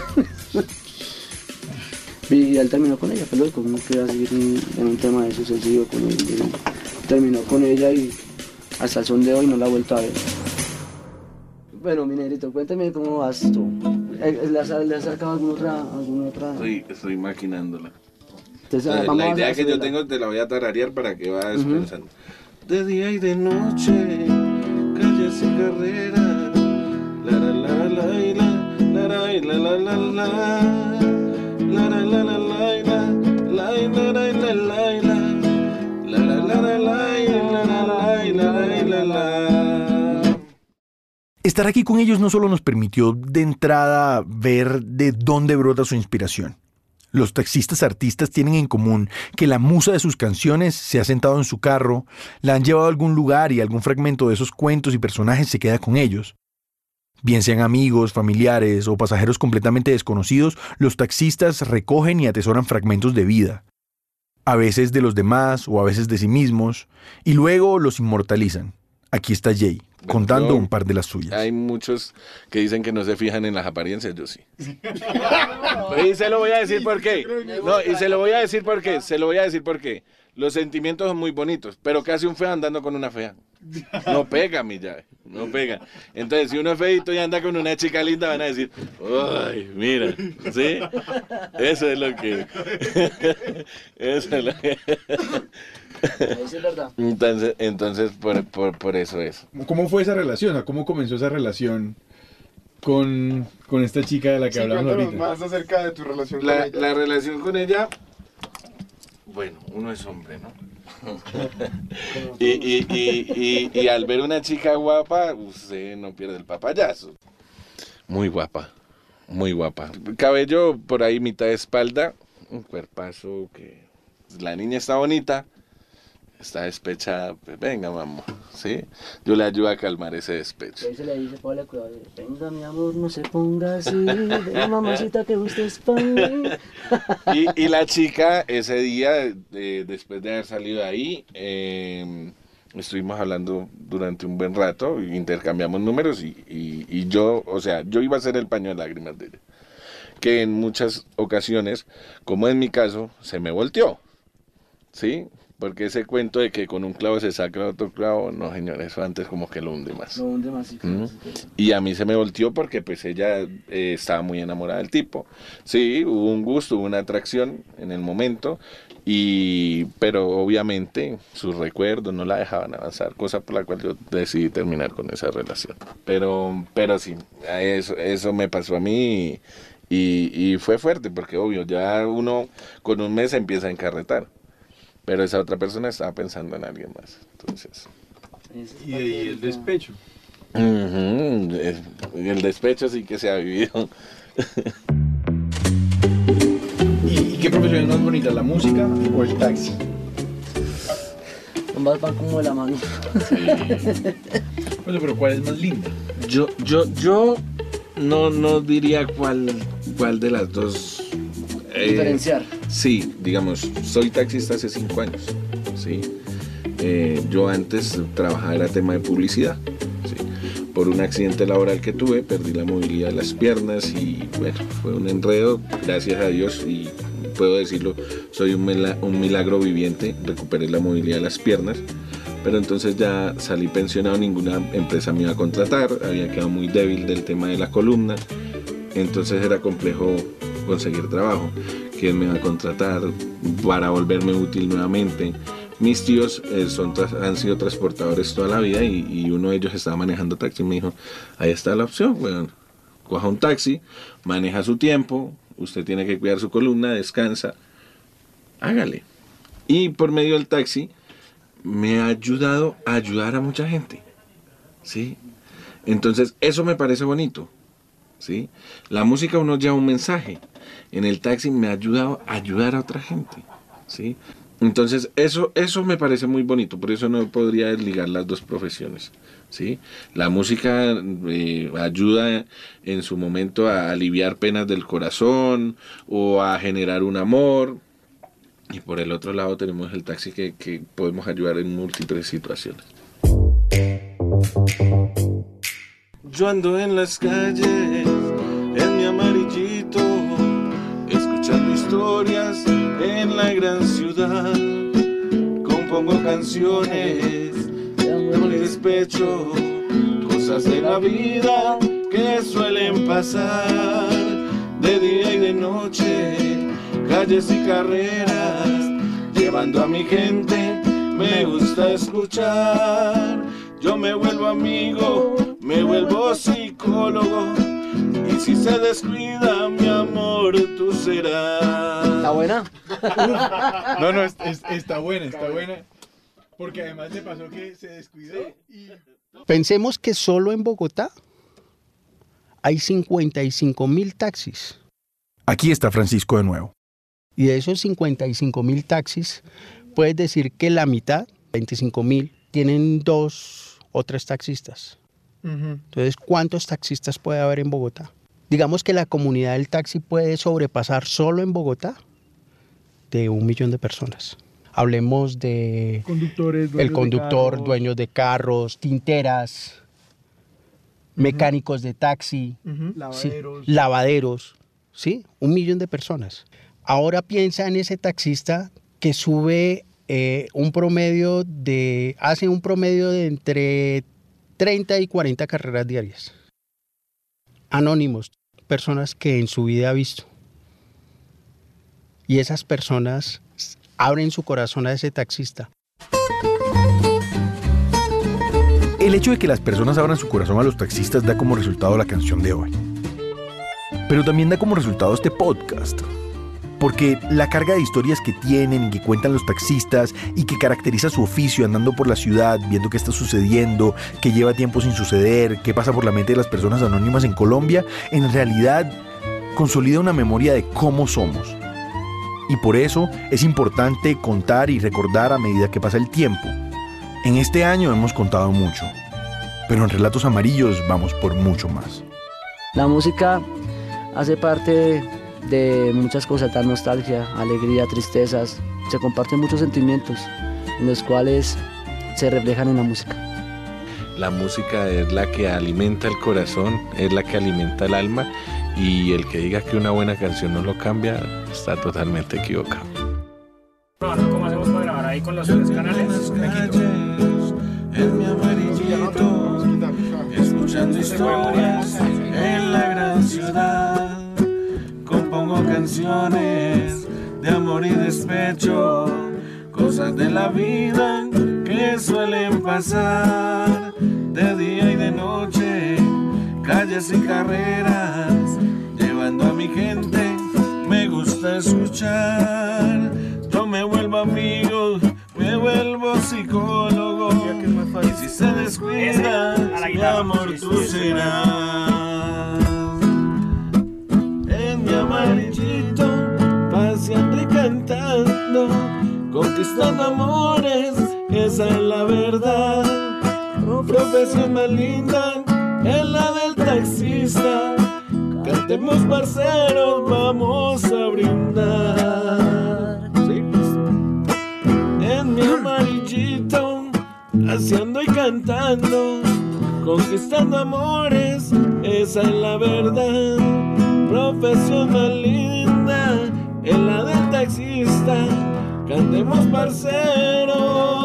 Y él terminó con ella, pero como que iba a seguir en, en un tema de eso, se siguió con él, terminó con ella y hasta el son de hoy no la ha vuelto a ver. Bueno, mi negrito, cuéntame cómo vas tú. ¿Le has, le has sacado alguna otra? Alguna otra? Estoy, estoy maquinándola. Entonces, o sea, vamos la a idea que yo hacerla. tengo te la voy a tararear para que vayas uh-huh. pensando. De día y de noche, calles y carreras, la la la la la la la la la la la. La la la la la la la la la la la la la la la la. Estar aquí con ellos no solo nos permitió de entrada ver de dónde brota su inspiración. Los taxistas artistas tienen en común que la musa de sus canciones se ha sentado en su carro, la han llevado a algún lugar y algún fragmento de esos cuentos y personajes se queda con ellos. Bien sean amigos, familiares o pasajeros completamente desconocidos, los taxistas recogen y atesoran fragmentos de vida. A veces de los demás o a veces de sí mismos, y luego los inmortalizan. Aquí está Jay, contando Yo, un par de las suyas. Hay muchos que dicen que no se fijan en las apariencias, yo sí. Y se lo voy a decir por qué. No, y se lo voy a decir por qué. Se lo voy a decir por qué. Los sentimientos son muy bonitos, pero ¿qué hace un feo andando con una fea? No pega, mi llave, no pega. Entonces, si uno es feito y anda con una chica linda, van a decir, ¡ay, mira! ¿Sí? Eso es lo que... Eso es lo que... Ahí sí es verdad. Entonces, entonces por, por, por eso es. ¿Cómo fue esa relación? ¿O cómo comenzó esa relación con, con esta chica de la que Sí, hablamos cuéntanos ahorita? más acerca de tu relación La, con ella. la relación con ella, bueno, uno es hombre, ¿no? y, y, y, y, y al ver una chica guapa, usted no pierde el papayazo. Muy guapa, muy guapa. Cabello por ahí mitad de espalda, un cuerpazo que... La niña está bonita, está despechada, pues venga, mamá, ¿sí? Yo le ayudo a calmar ese despecho. Ahí se le dice, Pablo, cuidado, venga mi amor, no se ponga así, venga mamacita que usted es para mí. Y, y la chica ese día, eh, después de haber salido de ahí, eh, estuvimos hablando durante un buen rato, intercambiamos números y, y, y yo, o sea, yo iba a ser el paño de lágrimas de ella. Que en muchas ocasiones, como en mi caso, se me volteó, ¿sí? Porque ese cuento de que con un clavo se saca otro clavo, no señores, eso antes como que lo hunde más. Lo hunde más, sí, ¿Mm? sí, sí. Y a mí se me volteó porque pues ella eh, estaba muy enamorada del tipo. Sí, hubo un gusto, hubo una atracción en el momento, y pero obviamente sus recuerdos no la dejaban avanzar, cosa por la cual yo decidí terminar con esa relación. Pero, pero sí, eso, eso me pasó a mí y, y, y fue fuerte porque obvio, ya uno con un mes empieza a encarretar. Pero esa otra persona estaba pensando en alguien más, entonces... Y, y el despecho. Uh-huh. El despecho sí que se ha vivido. ¿Y, y qué profesión es más bonita, la música o el taxi? Ambas van como de la mano. Sí. Bueno, pero ¿cuál es más linda? Yo, yo, yo no, no diría cuál, cuál de las dos... Eh, Diferenciar. Sí, digamos, soy taxista hace cinco años, ¿sí? Eh, yo antes trabajaba en el tema de publicidad, ¿sí? Por un accidente laboral que tuve, perdí la movilidad de las piernas y bueno, fue un enredo, gracias a Dios, y puedo decirlo, soy un, mila- un milagro viviente, recuperé la movilidad de las piernas, pero entonces ya salí pensionado, ninguna empresa me iba a contratar, había quedado muy débil del tema de la columna, entonces era complejo conseguir trabajo. ¿Quién me va a contratar para volverme útil nuevamente? Mis tíos eh, son, han sido transportadores toda la vida y, y uno de ellos estaba manejando taxi y me dijo, ahí está la opción, weón. Coja un taxi, maneja su tiempo, usted tiene que cuidar su columna, descansa, hágale. Y por medio del taxi me ha ayudado a ayudar a mucha gente, ¿sí? Entonces eso me parece bonito, ¿sí? La música uno lleva un mensaje. En el taxi me ha ayudado a ayudar a otra gente, ¿sí? Entonces, eso, eso me parece muy bonito, por eso no podría desligar las dos profesiones, ¿sí? La música eh, ayuda en su momento a aliviar penas del corazón o a generar un amor, y por el otro lado tenemos el taxi que, que podemos ayudar en múltiples situaciones. Yo ando en las calles, en mi amarillito, escuchando historias en la gran ciudad. Compongo canciones de mi despecho, cosas de la vida que suelen pasar de día y de noche, calles y carreras, llevando a mi gente, me gusta escuchar. Yo me vuelvo amigo, me vuelvo psicólogo, y si se descuida mi amor, tú serás. ¿Está buena? No, no, es, es, está buena, está buena. Porque además le pasó que se descuidó y... Pensemos que solo en Bogotá hay cincuenta y cinco mil taxis. Aquí está Francisco de nuevo. Y de esos cincuenta y cinco mil taxis, puedes decir que la mitad, veinticinco mil, tienen dos o tres taxistas. Uh-huh. Entonces, ¿cuántos taxistas puede haber en Bogotá? Digamos que la comunidad del taxi puede sobrepasar solo en Bogotá de un millón de personas. Hablemos de Conductores, el conductor, de dueños de carros, tinteras, uh-huh. mecánicos de taxi, uh-huh. lavaderos. Sí, lavaderos, ¿sí? Un millón de personas. Ahora piensa en ese taxista que sube eh, un promedio de, hace un promedio de entre treinta y cuarenta carreras diarias. Anónimos, personas que en su vida ha visto. Y esas personas abren su corazón a ese taxista. El hecho de que las personas abran su corazón a los taxistas da como resultado la canción de hoy. Pero también da como resultado este podcast. Porque la carga de historias que tienen y que cuentan los taxistas y que caracteriza su oficio andando por la ciudad, viendo qué está sucediendo, qué lleva tiempo sin suceder, qué pasa por la mente de las personas anónimas en Colombia, en realidad consolida una memoria de cómo somos. Y por eso es importante contar y recordar a medida que pasa el tiempo. En este año hemos contado mucho, pero en Relatos Amarillos vamos por mucho más. La música hace parte de muchas cosas, da nostalgia, alegría, tristezas. Se comparten muchos sentimientos en los cuales se reflejan en la música. La música es la que alimenta el corazón, es la que alimenta el alma, y el que diga que una buena canción no lo cambia está totalmente equivocado. ¿Cómo hacemos para grabar ahí con los tres canales? En mi amarillito, escuchando historias en la gran ciudad. Compongo canciones de amor y despecho, cosas de la vida que suelen pasar de día y de noche, calles y carreras, llevando a mi gente. Me gusta escuchar, yo me vuelvo amigo, me vuelvo psicólogo, y si se descuida, mi amor tú serás. En mi amarillito, paseando y cantando, conquistando amores, esa es la verdad. Profesión más linda es la del taxista. Cantemos parceros, vamos a brindar. ¿Sí? En mi amarillito, haciendo y cantando, conquistando amores, esa es la verdad. Profesión más linda es la del taxista. Cantemos parceros,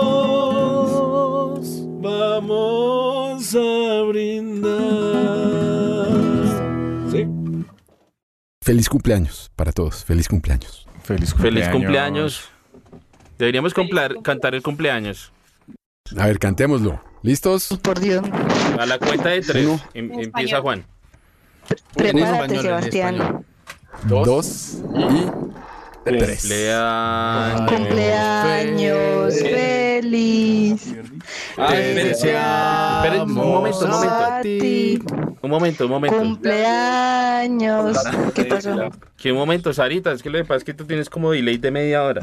vamos a brindar. ¿Sí? Feliz cumpleaños para todos, feliz cumpleaños. Feliz cumpleaños. Feliz cumpleaños. Deberíamos complar, cantar el cumpleaños. A ver, cantémoslo. ¿Listos? Por Dios. A la cuenta de tres. Em, empieza Juan. Prepárate, Sebastián. Dos, Dos y tres. Cumpleaños. Cumpleaños feliz. Ah, espere, espere, espere, un momento, un momento. A ti. Un momento, un momento. Cumpleaños. ¿Qué pasó? ¿Qué momento, Sarita? Es que lo que pasa es que tú tienes como delay de media hora.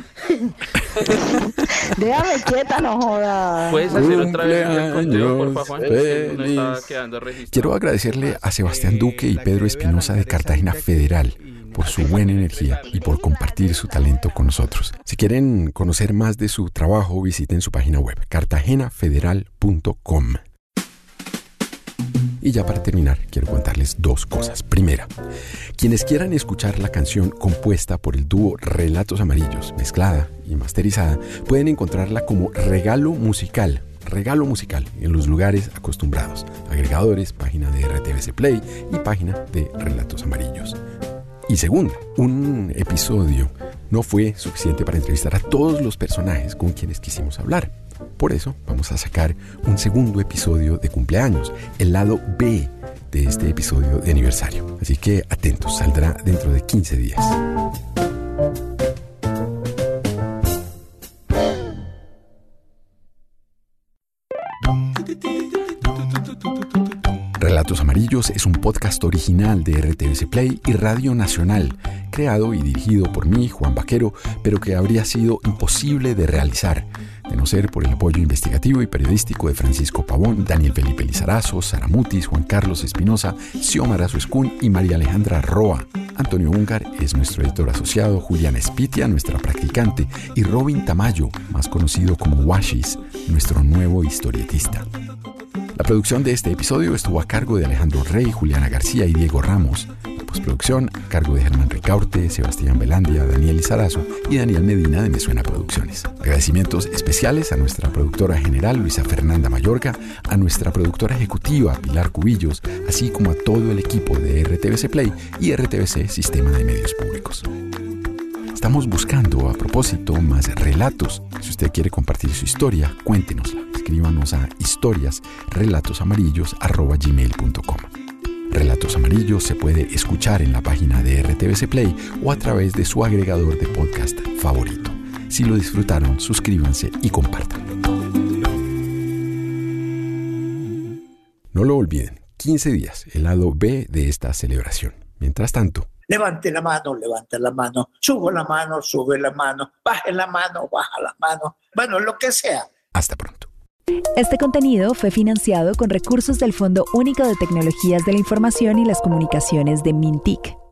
Déjame quieta, no jodas. ¿Puedes hacer otra vez el conteo, por favor, Juan? Feliz. No está quedando registrado. Quiero agradecerle a Sebastián Duque y Pedro Espinosa de Cartagena Federal por su buena energía y por compartir su talento con nosotros. Si quieren conocer más de su trabajo, visiten su página web, cartagena federal punto com. Y ya para terminar, quiero contarles dos cosas. Primera, quienes quieran escuchar la canción compuesta por el dúo Relatos Amarillos, mezclada y masterizada, pueden encontrarla como regalo musical, regalo musical en los lugares acostumbrados, agregadores, página de R T V C Play y página de Relatos Amarillos. Y segunda, un episodio no fue suficiente para entrevistar a todos los personajes con quienes quisimos hablar. Por eso vamos a sacar un segundo episodio de cumpleaños, el lado B de este episodio de aniversario. Así que atentos, saldrá dentro de quince días. Relatos Amarillos es un podcast original de R T V C Play y Radio Nacional, creado y dirigido por mí, Juan Vaquero, pero que habría sido imposible de realizar, de no ser por el apoyo investigativo y periodístico de Francisco Pavón, Daniel Felipe Lizarazo, Sara Mutis, Juan Carlos Espinosa, Xiomara Suescún y María Alejandra Roa. Antonio Ungar es nuestro editor asociado, Juliana Espitia, nuestra practicante, y Robin Tamayo, más conocido como Washis, nuestro nuevo historietista. La producción de este episodio estuvo a cargo de Alejandro Rey, Juliana García y Diego Ramos. La postproducción a cargo de Germán Ricaurte, Sebastián Belandia, Daniel Lizarazo y Daniel Medina de Me Suena Producciones. Agradecimientos especiales a nuestra productora general Luisa Fernanda Mayorga, a nuestra productora ejecutiva Pilar Cubillos, así como a todo el equipo de R T V C Play y R T V C Sistema de Medios Públicos. estamos buscando, a propósito, más relatos. Si usted quiere compartir su historia, cuéntenosla. Escríbanos a historias relatos amarillos arroba gmail punto com. Relatos Amarillos se puede escuchar en la página de R T V C Play o a través de su agregador de podcast favorito. Si lo disfrutaron, suscríbanse y compartan. No lo olviden, quince días, el lado B de esta celebración. Mientras tanto, levante la mano, levante la mano, subo la mano, sube la mano, baje la mano, baja la mano, bueno, lo que sea. Hasta pronto. Este contenido fue financiado con recursos del Fondo Único de Tecnologías de la Información y las Comunicaciones de MinTIC.